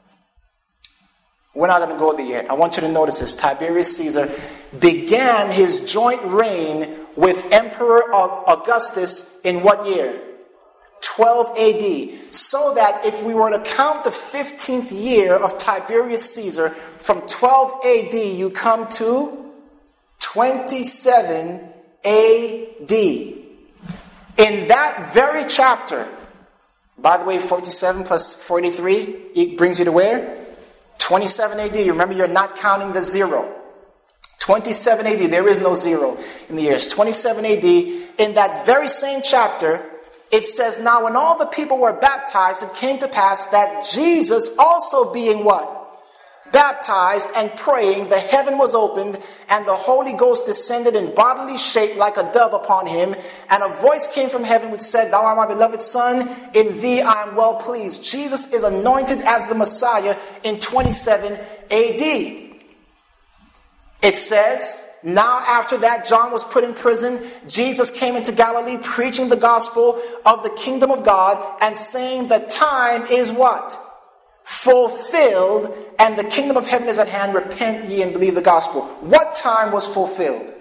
we're not going to go there yet. I want you to notice this. Tiberius Caesar began his joint reign with Emperor Augustus in what year? twelve A D. So that if we were to count the fifteenth year of Tiberius Caesar from twelve A D, you come to twenty-seven A D. In that very chapter, by the way, forty-seven plus forty-three, it brings you to where? twenty-seven A D. Remember, you're not counting the zero. twenty-seven A D, there is no zero in the years. twenty-seven A D, in that very same chapter, it says, "Now when all the people were baptized, it came to pass that Jesus also being what? Baptized and praying, the heaven was opened, and the Holy Ghost descended in bodily shape like a dove upon him. And a voice came from heaven which said, Thou art my beloved Son, in thee I am well pleased." Jesus is anointed as the Messiah in twenty-seven A D. It says, "Now after that John was put in prison, Jesus came into Galilee preaching the gospel of the kingdom of God and saying the time is what? Fulfilled, and the kingdom of heaven is at hand. Repent ye and believe the gospel." What time was fulfilled?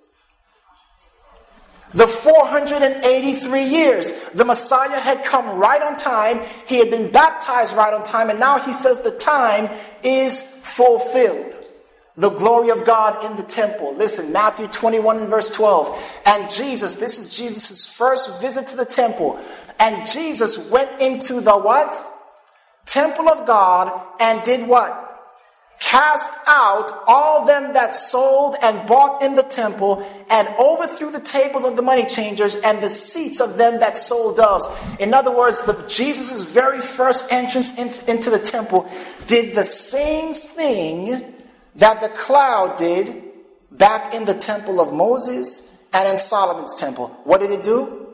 The four hundred eighty-three years. The Messiah had come right on time. He had been baptized right on time. And now he says the time is fulfilled. The glory of God in the temple. Listen, Matthew twenty-one and verse twelve. "And Jesus," this is Jesus' first visit to the temple. "And Jesus went into the what? Temple of God, and did what? Cast out all them that sold and bought in the temple, and overthrew the tables of the money changers and the seats of them that sold doves." In other words, the, Jesus' very first entrance in, into the temple did the same thing that the cloud did back in the temple of Moses and in Solomon's temple. What did it do?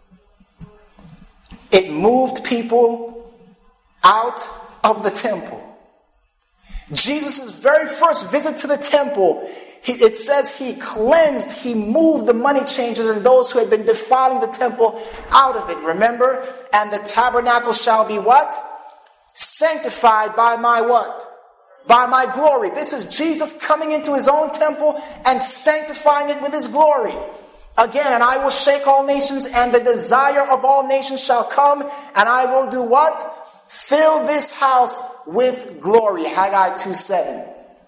It moved people out of the temple. Jesus' very first visit to the temple, he, it says he cleansed, he moved the money changers and those who had been defiling the temple out of it. Remember? "And the tabernacle shall be what? Sanctified by my what? By my glory." This is Jesus coming into his own temple and sanctifying it with his glory. Again, "And I will shake all nations, and the desire of all nations shall come, and I will do what? Fill this house with glory." Haggai two seven.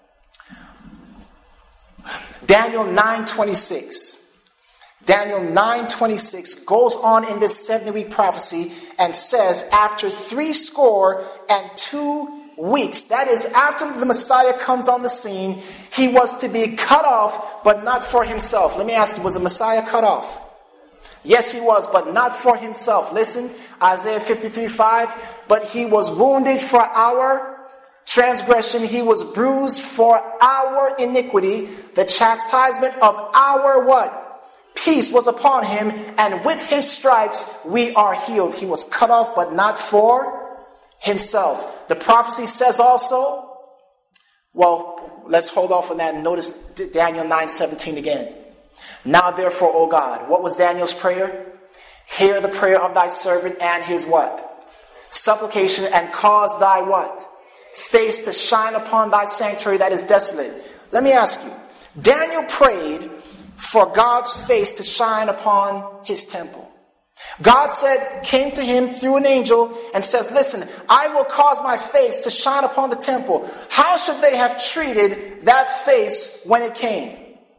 Daniel nine twenty-six. Daniel nine twenty-six goes on in this seventy-week prophecy and says, "After three score and two weeks," that is, after the Messiah comes on the scene, he was to be cut off, but not for himself. Let me ask you, was the Messiah cut off? Yes, he was, but not for himself. Listen, Isaiah fifty-three five, "But he was wounded for our transgression, he was bruised for our iniquity, the chastisement of our what? peace was upon him, and with his stripes we are healed. He was cut off, but not for himself. The prophecy says also, well, let's hold off on that and notice Daniel nine seventeen again. Now therefore, O God, what was Daniel's prayer? Hear the prayer of thy servant and his what? Supplication, and cause thy what? Face to shine upon thy sanctuary that is desolate. Let me ask you, Daniel prayed for God's face to shine upon his temple. God said, came to him through an angel and says, listen, I will cause my face to shine upon the temple. How should they have treated that face when it came?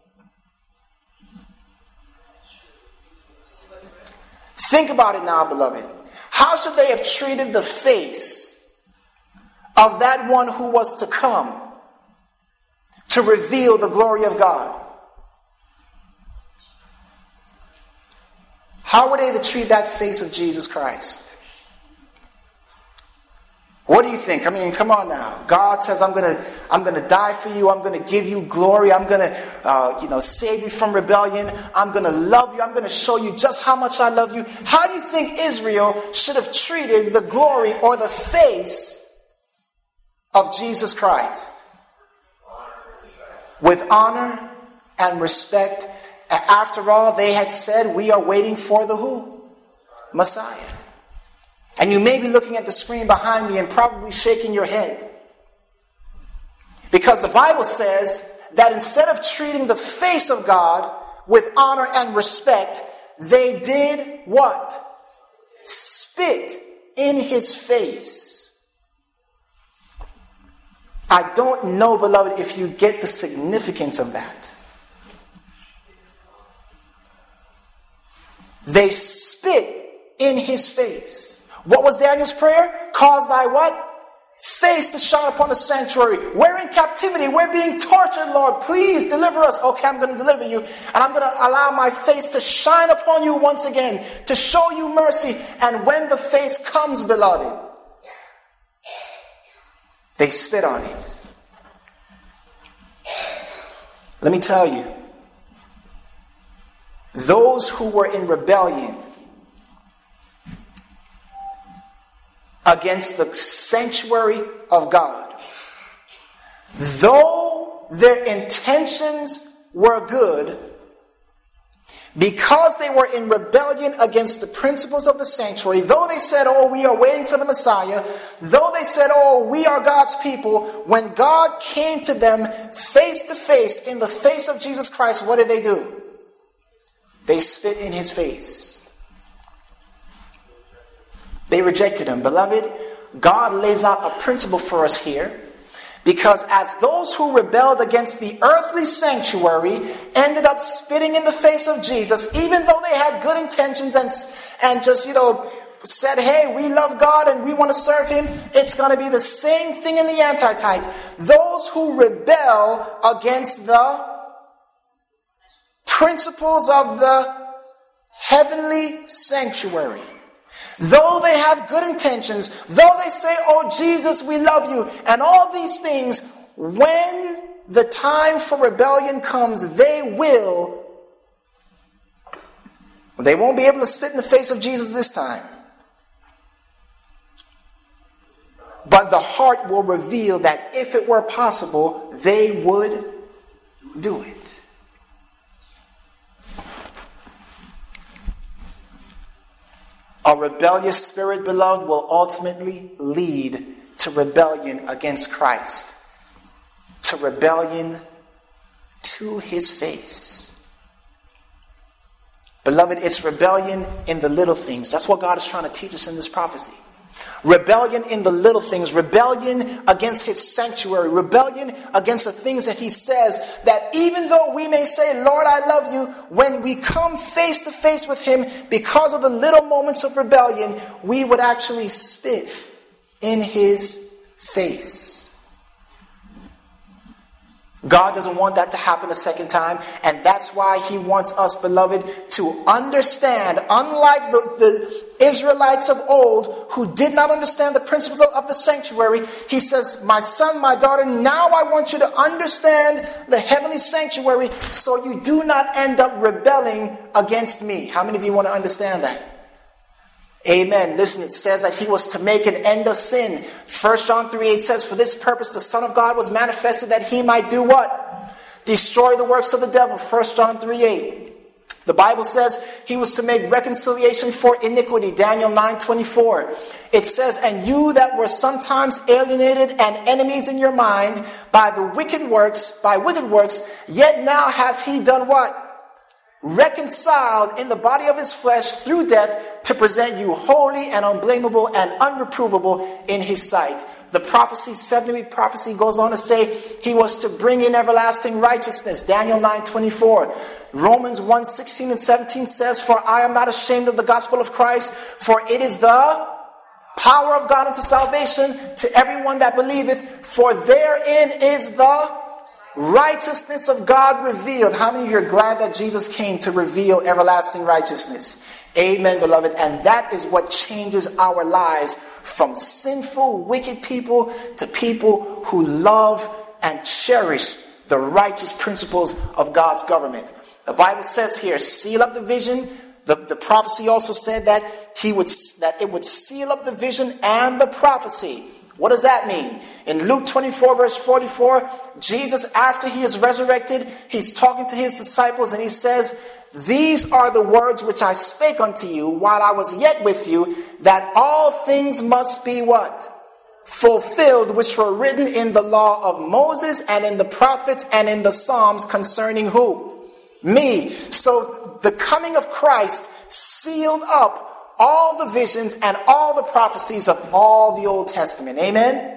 Think about it now, beloved. How should they have treated the face of that one who was to come to reveal the glory of God? How were they to treat that face of Jesus Christ? What do you think? I mean, come on now. God says, I'm going to I'm going to die for you. I'm going to give you glory. I'm going to, uh, you know, save you from rebellion. I'm going to love you. I'm going to show you just how much I love you. How do you think Israel should have treated the glory or the face of Jesus Christ? With honor and respect. After all, they had said, we are waiting for the who? Messiah. And you may be looking at the screen behind me and probably shaking your head. Because the Bible says that instead of treating the face of God with honor and respect, they did what? Spit in his face. I don't know, beloved, if you get the significance of that. They spit in his face. What was Daniel's prayer? Cause thy what? Face to shine upon the sanctuary. We're in captivity. We're being tortured, Lord. Please deliver us. Okay, I'm going to deliver you. And I'm going to allow my face to shine upon you once again, to show you mercy. And when the face comes, beloved, they spit on it. Let me tell you, those who were in rebellion against the sanctuary of God, though their intentions were good, because they were in rebellion against the principles of the sanctuary, though they said, oh, we are waiting for the Messiah, though they said, oh, we are God's people, when God came to them face to face, in the face of Jesus Christ, what did they do? They spit in his face. They rejected him. Beloved, God lays out a principle for us here, because as those who rebelled against the earthly sanctuary ended up spitting in the face of Jesus, even though they had good intentions and, and just, you know, said, hey, we love God and we want to serve him, it's going to be the same thing in the antitype. Those who rebel against the principles of the heavenly sanctuary, though they have good intentions, though they say, oh, Jesus, we love you, and all these things, when the time for rebellion comes, they will, they won't be able to spit in the face of Jesus this time. But the heart will reveal that if it were possible, they would do it. A rebellious spirit, beloved, will ultimately lead to rebellion against Christ, to rebellion to his face. Beloved, it's rebellion in the little things. That's what God is trying to teach us in this prophecy. Rebellion in the little things. Rebellion against his sanctuary. Rebellion against the things that he says, that even though we may say, Lord, I love you, when we come face to face with him, because of the little moments of rebellion, we would actually spit in his face. God doesn't want that to happen a second time, and that's why he wants us, beloved, to understand, unlike the, the Israelites of old who did not understand the principles of the sanctuary, he says, my son, my daughter, now I want you to understand the heavenly sanctuary so you do not end up rebelling against me. How many of you want to understand that? Amen. Listen, it says that he was to make an end of sin. First John three eight says, for this purpose the Son of God was manifested that he might do what? Destroy the works of the devil. First John three eight. The Bible says he was to make reconciliation for iniquity. Daniel nine twenty-four. It says, and you that were sometimes alienated and enemies in your mind by the wicked works, by wicked works, yet now has he done what? Reconciled in the body of his flesh through death to present you holy and unblameable and unreprovable in his sight. The prophecy, seventy-week prophecy, goes on to say he was to bring in everlasting righteousness. Daniel nine twenty-four. Romans one sixteen and seventeen says, for I am not ashamed of the gospel of Christ, for it is the power of God unto salvation to everyone that believeth, for therein is the righteousness of God revealed. How many of you are glad that Jesus came to reveal everlasting righteousness? Amen, beloved. And that is what changes our lives from sinful, wicked people to people who love and cherish the righteous principles of God's government. The Bible says here, seal up the vision. The, the prophecy also said that he would that it would seal up the vision and the prophecy. What does that mean? In Luke twenty-four, verse forty-four, Jesus, after he is resurrected, he's talking to his disciples and he says, these are the words which I spake unto you while I was yet with you, that all things must be what? Fulfilled, which were written in the law of Moses and in the prophets and in the Psalms concerning who? Me. So the coming of Christ sealed up all the visions and all the prophecies of all the Old Testament. Amen.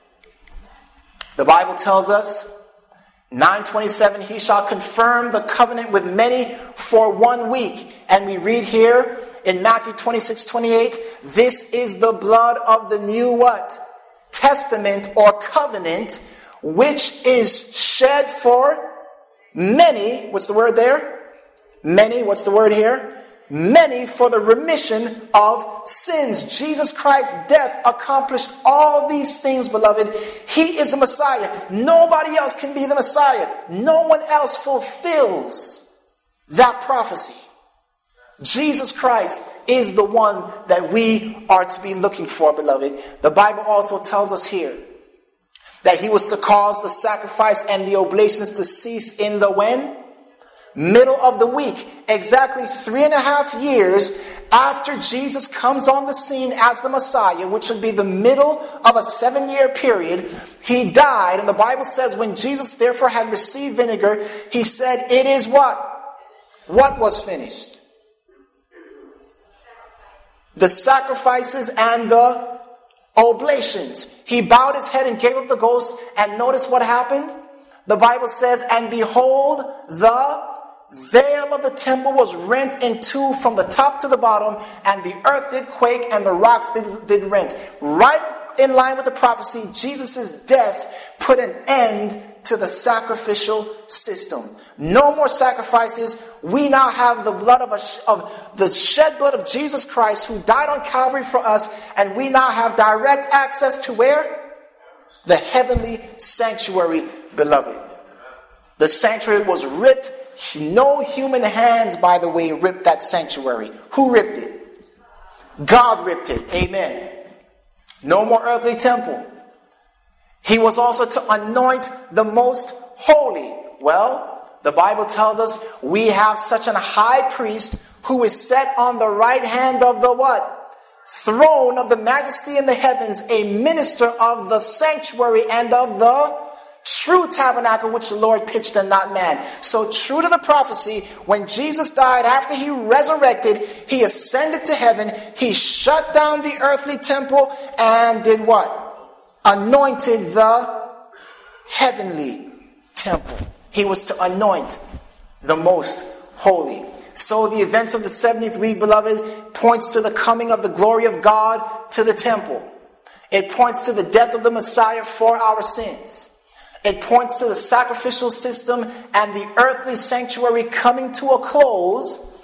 The Bible tells us, nine twenty-seven, he shall confirm the covenant with many for one week. And we read here in Matthew twenty-six twenty-eight, this is the blood of the new what? Testament or covenant, which is shed for many. What's the word there? Many. What's the word here? Many, for the remission of sins. Jesus Christ's death accomplished all these things, beloved. He is the Messiah. Nobody else can be the Messiah. No one else fulfills that prophecy. Jesus Christ is the one that we are to be looking for, beloved. The Bible also tells us here that he was to cause the sacrifice and the oblations to cease in the when? Middle of the week. Exactly three and a half years after Jesus comes on the scene as the Messiah, which would be the middle of a seven-year period, he died. And the Bible says when Jesus therefore had received vinegar, he said, it is what? What was finished? The sacrifices and the oblations. He bowed his head and gave up the ghost. And notice what happened? The Bible says, and behold, the veil of the temple was rent in two from the top to the bottom, and the earth did quake, and the rocks did, did rent. Right in line with the prophecy, Jesus' death put an end to the sacrificial system. No more sacrifices. We now have the blood of, a, of the shed blood of Jesus Christ, who died on Calvary for us, and we now have direct access to where? The heavenly sanctuary, beloved. The sanctuary was ripped. No human hands, by the way, ripped that sanctuary. Who ripped it? God ripped it. Amen. No more earthly temple. He was also to anoint the most holy. Well, the Bible tells us we have such an high priest who is set on the right hand of the what? Throne of the majesty in the heavens, a minister of the sanctuary and of the true tabernacle which the Lord pitched and not man. So true to the prophecy, when Jesus died, after he resurrected, he ascended to heaven, he shut down the earthly temple and did what? Anointed the heavenly temple. He was to anoint the most holy. So the events of the seventieth week, beloved, points to the coming of the glory of God to the temple. It points to the death of the Messiah for our sins. It points to the sacrificial system and the earthly sanctuary coming to a close.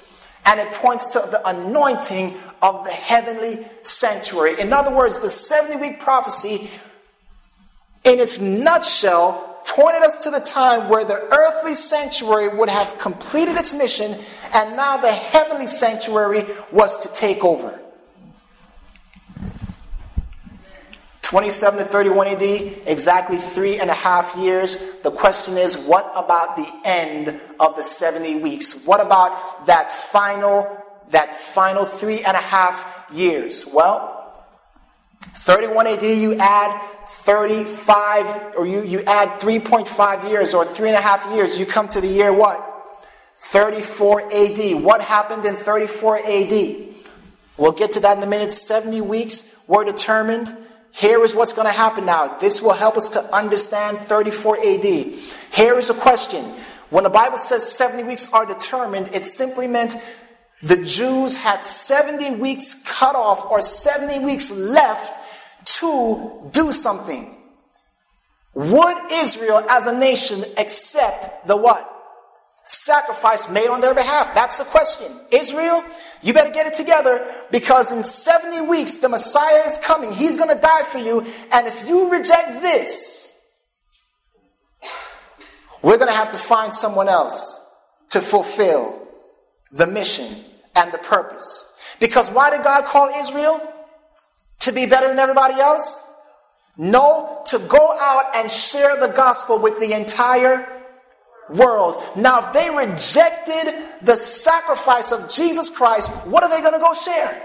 and it points to the anointing of the heavenly sanctuary. In other words, the seventy-week prophecy, in its nutshell, pointed us to the time where the earthly sanctuary would have completed its mission, and now the heavenly sanctuary was to take over. twenty-seven to thirty-one A D, exactly three and a half years. The question is, what about the end of the seventy weeks? What about that final, that final three and a half years? Well, thirty-one A D, you add thirty-five, or you, you add three point five years, or three and a half years. You come to the year what? thirty-four A D. What happened in thirty-four A D? We'll get to that in a minute. seventy weeks were determined. Here is what's going to happen now. This will help us to understand thirty-four A D. Here is a question. When the Bible says seventy weeks are determined, it simply meant the Jews had seventy weeks cut off, or seventy weeks left to do something. Would Israel as a nation accept the what? Sacrifice made on their behalf? That's the question. Israel, you better get it together, because in seventy weeks the Messiah is coming. He's going to die for you. And if you reject this, we're going to have to find someone else to fulfill the mission and the purpose. Because why did God call Israel? To be better than everybody else? No, to go out and share the gospel with the entire world. Now, if they rejected the sacrifice of Jesus Christ, what are they going to go share?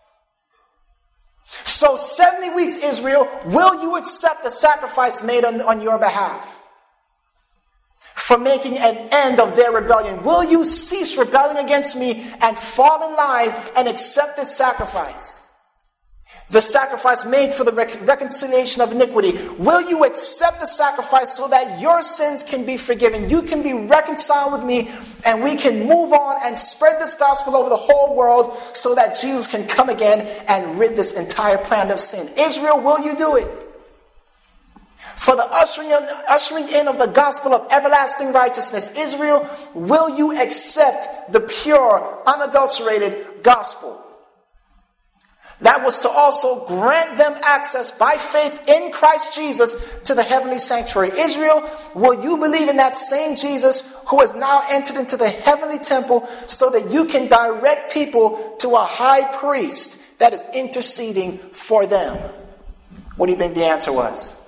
So seventy weeks, Israel, will you accept the sacrifice made on, on your behalf for making an end of their rebellion? Will you cease rebelling against me and fall in line and accept this sacrifice? The sacrifice made for the rec- reconciliation of iniquity. Will you accept the sacrifice so that your sins can be forgiven? You can be reconciled with me, and we can move on and spread this gospel over the whole world so that Jesus can come again and rid this entire planet of sin. Israel, will you do it? For the ushering in, ushering in of the gospel of everlasting righteousness, Israel, will you accept the pure, unadulterated gospel? That was to also grant them access by faith in Christ Jesus to the heavenly sanctuary. Israel, will you believe in that same Jesus who has now entered into the heavenly temple so that you can direct people to a high priest that is interceding for them? What do you think the answer was?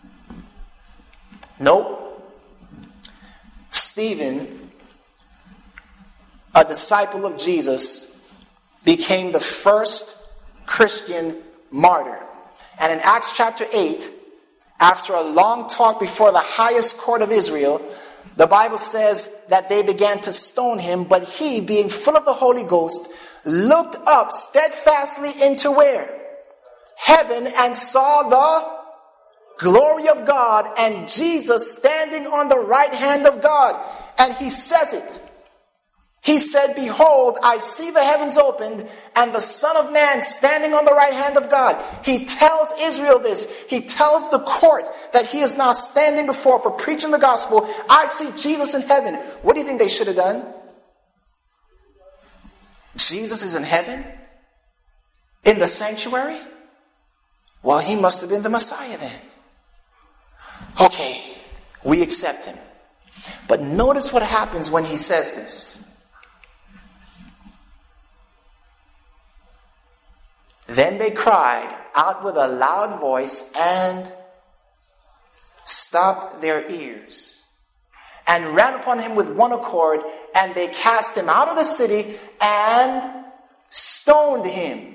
Nope. Stephen, a disciple of Jesus, became the first Christian martyr. And in Acts chapter eight, after a long talk before the highest court of Israel, the Bible says that they began to stone him, but he, being full of the Holy Ghost, looked up steadfastly into where? Heaven, and saw the glory of God and Jesus standing on the right hand of God. And he says it. He said, behold, I see the heavens opened and the Son of Man standing on the right hand of God. He tells Israel this. He tells the court that he is now standing before for preaching the gospel. I see Jesus in heaven. What do you think they should have done? Jesus is in heaven? In the sanctuary? Well, he must have been the Messiah then. Okay, we accept him. But notice what happens when he says this. Then they cried out with a loud voice and stopped their ears and ran upon him with one accord, and they cast him out of the city and stoned him.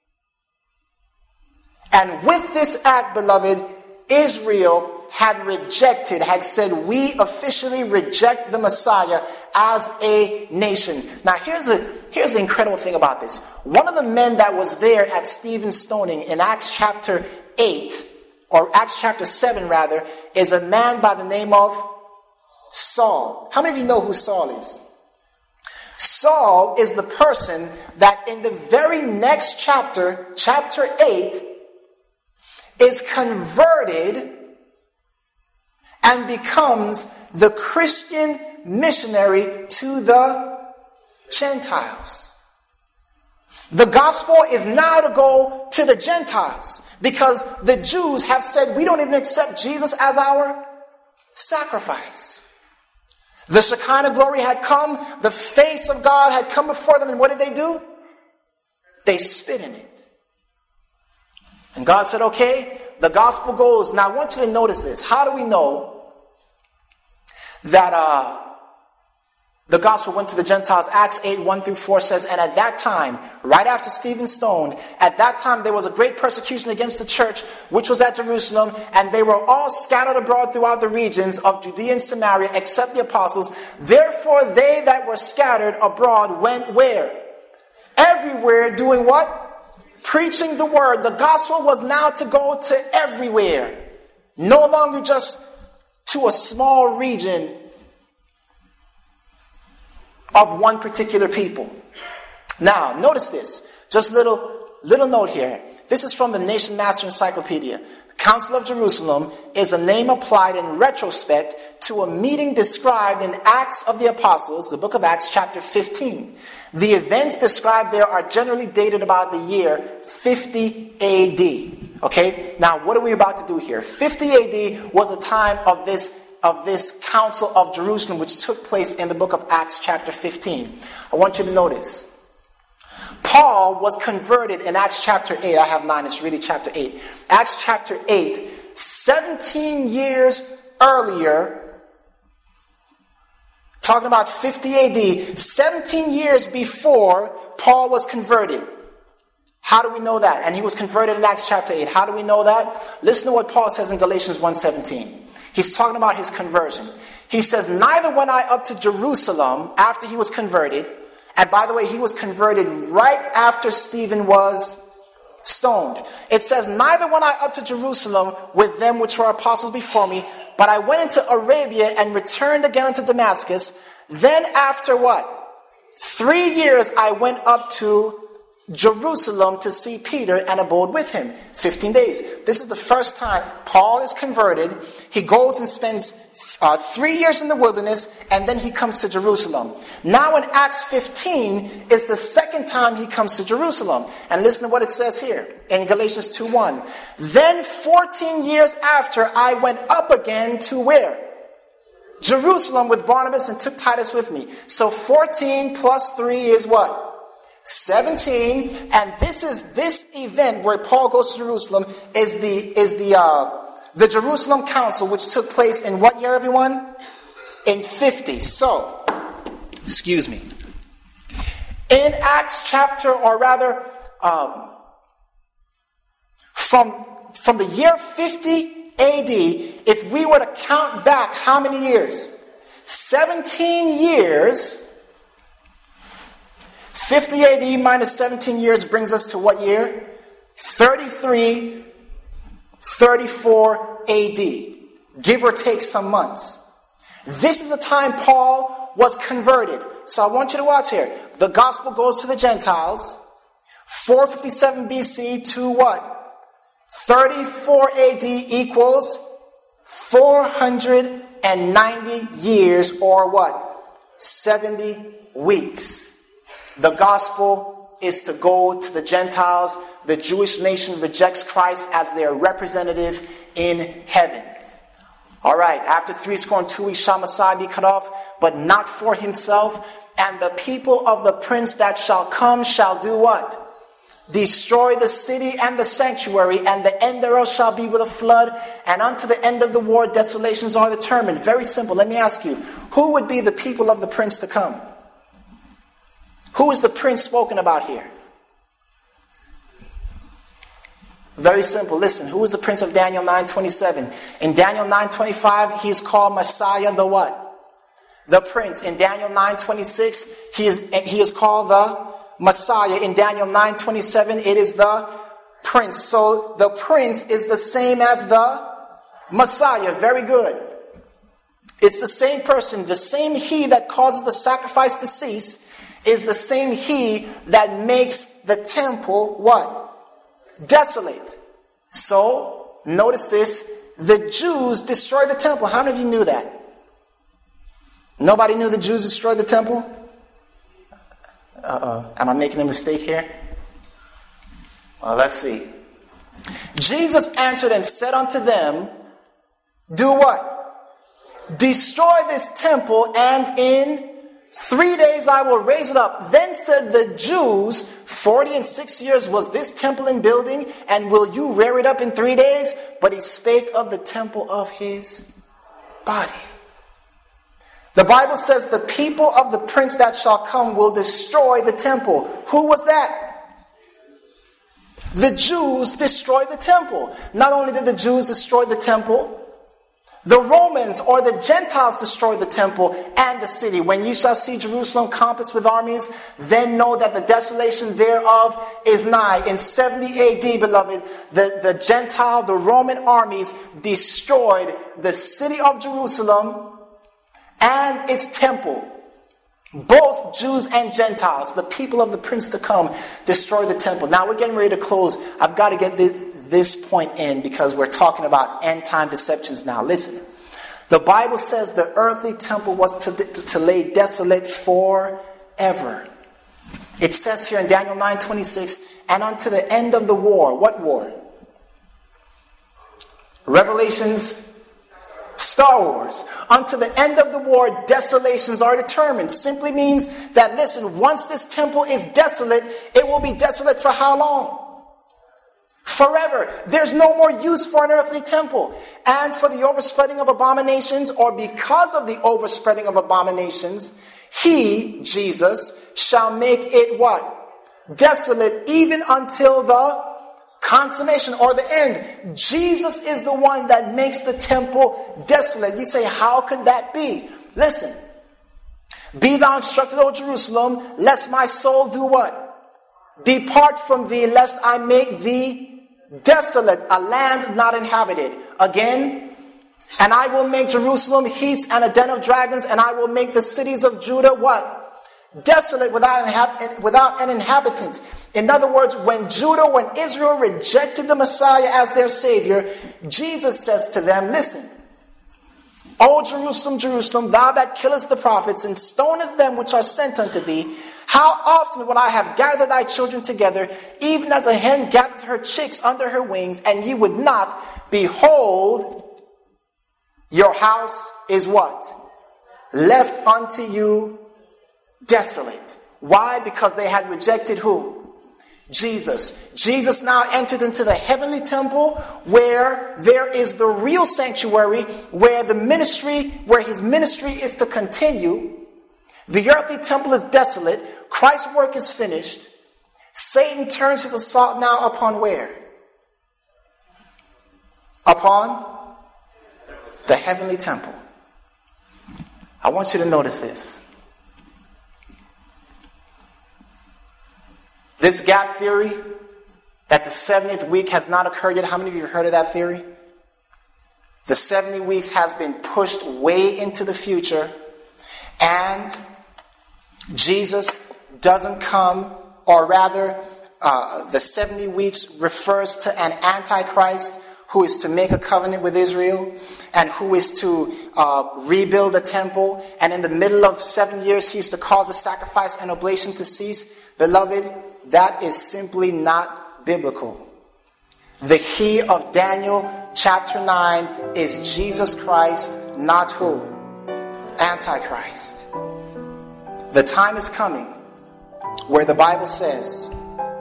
And with this act, beloved, Israel had rejected, had said, we officially reject the Messiah as a nation. Now here's a here's the incredible thing about this. One of the men that was there at Stephen's stoning in Acts chapter eight, or Acts chapter seven rather, is a man by the name of Saul. How many of you know who Saul is? Saul is the person that in the very next chapter, chapter eight, is converted and becomes the Christian missionary to the Gentiles. The gospel is now to go to the Gentiles because the Jews have said we don't even accept Jesus as our sacrifice. The Shekinah glory had come, the face of God had come before them, and what did they do? They spit in it. And God said, okay, the gospel goes. Now I want you to notice this. How do we know that uh, the gospel went to the Gentiles? Acts eight, one through four says, and at that time, right after Stephen stoned, at that time there was a great persecution against the church, which was at Jerusalem, and they were all scattered abroad throughout the regions of Judea and Samaria, except the apostles. Therefore they that were scattered abroad went where? Everywhere, doing what? Preaching the word. The gospel was now to go to everywhere. No longer just to a small region of one particular people. Now, notice this. Just little little note here. This is from the Nation Master Encyclopedia. The Council of Jerusalem is a name applied in retrospect to a meeting described in Acts of the Apostles, the book of Acts, chapter fifteen. The events described there are generally dated about the year fifty A D. Okay? Now, what are we about to do here? fifty A D was a time of this of this Council of Jerusalem, which took place in the book of Acts chapter fifteen. I want you to notice. Paul was converted in Acts chapter eight. I have nine, it's really chapter eight. Acts chapter eight, seventeen years earlier, talking about fifty A D, seventeen years before Paul was converted. How do we know that? And he was converted in Acts chapter eight. How do we know that? Listen to what Paul says in Galatians one seventeen. He's talking about his conversion. He says, neither went I up to Jerusalem after he was converted. And by the way, he was converted right after Stephen was stoned. It says, neither went I up to Jerusalem with them which were apostles before me, but I went into Arabia and returned again unto Damascus. Then after what? Three years I went up to Jerusalem to see Peter and abode with him. fifteen days. This is the first time Paul is converted. He goes and spends uh, three years in the wilderness, and then he comes to Jerusalem. Now in Acts fifteen is the second time he comes to Jerusalem. And listen to what it says here in Galatians two one. Then fourteen years after I went up again to where? Jerusalem with Barnabas and took Titus with me. So fourteen plus three is what? seventeen, and this is this event where Paul goes to Jerusalem is the is the uh, the Jerusalem Council, which took place in what year, everyone? In fifty. So, excuse me. In Acts chapter, or rather, um, from from the year fifty A D, if we were to count back how many years? seventeen years. fifty A D minus seventeen years brings us to what year? thirty-three, thirty-four A D. Give or take some months. This is the time Paul was converted. So I want you to watch here. The gospel goes to the Gentiles. four fifty-seven B C to what? thirty-four A D equals four hundred ninety years, or what? seventy weeks. The gospel is to go to the Gentiles. The Jewish nation rejects Christ as their representative in heaven. All right, after three score and two weeks shall Messiah be cut off, but not for himself. And the people of the prince that shall come shall do what? Destroy the city and the sanctuary, and the end thereof shall be with a flood, and unto the end of the war desolations are determined. Very simple. Let me ask you, who would be the people of the prince to come? Who is the prince spoken about here? Very simple. Listen, who is the prince of Daniel nine twenty-seven? In Daniel nine twenty-five, he is called Messiah the what? The prince. In Daniel nine twenty-six, he is, he is called the Messiah. In Daniel nine twenty-seven, it is the prince. So the prince is the same as the Messiah. Very good. It's the same person. The same he that causes the sacrifice to cease is the same he that makes the temple what? Desolate. So, notice this. The Jews destroyed the temple. How many of you knew that? Nobody knew the Jews destroyed the temple? Uh-oh. Am I making a mistake here? Well, let's see. Jesus answered and said unto them, do what? Destroy this temple, and in three days I will raise it up. Then said the Jews, forty and six years was this temple in building, and will you rear it up in three days? But he spake of the temple of his body. The Bible says the people of the prince that shall come will destroy the temple. Who was that? The Jews destroyed the temple. Not only did the Jews destroy the temple, the Romans or the Gentiles destroyed the temple and the city. When you shall see Jerusalem compassed with armies, then know that the desolation thereof is nigh. In seventy A D, beloved, the, the Gentile, the Roman armies destroyed the city of Jerusalem and its temple. Both Jews and Gentiles, the people of the prince to come, destroy the temple. Now we're getting ready to close. I've got to get this point in because we're talking about end time deceptions now. Listen, the Bible says the earthly temple was to, to lay desolate forever. It says here in Daniel nine twenty-six, and unto the end of the war. What war? Revelations Star Wars. Unto the end of the war, desolations are determined. Simply means that, listen, once this temple is desolate, it will be desolate for how long? Forever. There's no more use for an earthly temple. And for the overspreading of abominations, or because of the overspreading of abominations, he, Jesus, shall make it what? Desolate, even until the consummation or the end. Jesus is the one that makes the temple desolate. You say, how could that be? Listen. Be thou instructed, O Jerusalem, lest my soul do what? Depart from thee, lest I make thee desolate, a land not inhabited. Again, and I will make Jerusalem heaps and a den of dragons, and I will make the cities of Judah what? Desolate, without, inhab- without an inhabitant. In other words, when Judah, when Israel rejected the Messiah as their Savior, Jesus says to them, listen, O Jerusalem, Jerusalem, thou that killest the prophets and stonest them which are sent unto thee, how often would I have gathered thy children together, even as a hen gathereth her chicks under her wings, and ye would not? Behold, your house is what? Left unto you desolate. Why? Because they had rejected who? Jesus. Jesus now entered into the heavenly temple where there is the real sanctuary, where the ministry, where his ministry is to continue. The earthly temple is desolate. Christ's work is finished. Satan turns his assault now upon where? Upon the heavenly temple. I want you to notice this. This gap theory, that the seventieth week has not occurred yet. How many of you have heard of that theory? The seventy weeks has been pushed way into the future, and Jesus doesn't come, or rather, uh, the seventy weeks refers to an antichrist who is to make a covenant with Israel and who is to uh, rebuild the temple. And in the middle of seven years, he's to cause the sacrifice and oblation to cease. Beloved, that is simply not biblical. The he of Daniel chapter nine is Jesus Christ, not who? Antichrist. The time is coming where the Bible says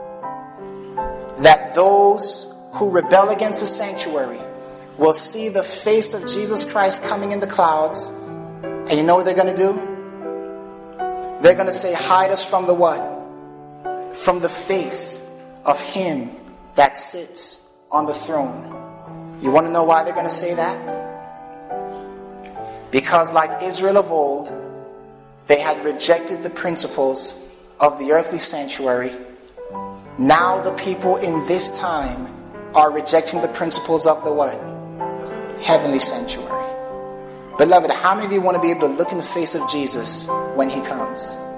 that those who rebel against the sanctuary will see the face of Jesus Christ coming in the clouds. And you know what they're going to do? They're going to say, hide us from the what? From the face of him that sits on the throne. You want to know why they're going to say that? Because like Israel of old, they had rejected the principles of the earthly sanctuary. Now the people in this time are rejecting the principles of the what? Heavenly sanctuary. Beloved, how many of you want to be able to look in the face of Jesus when he comes?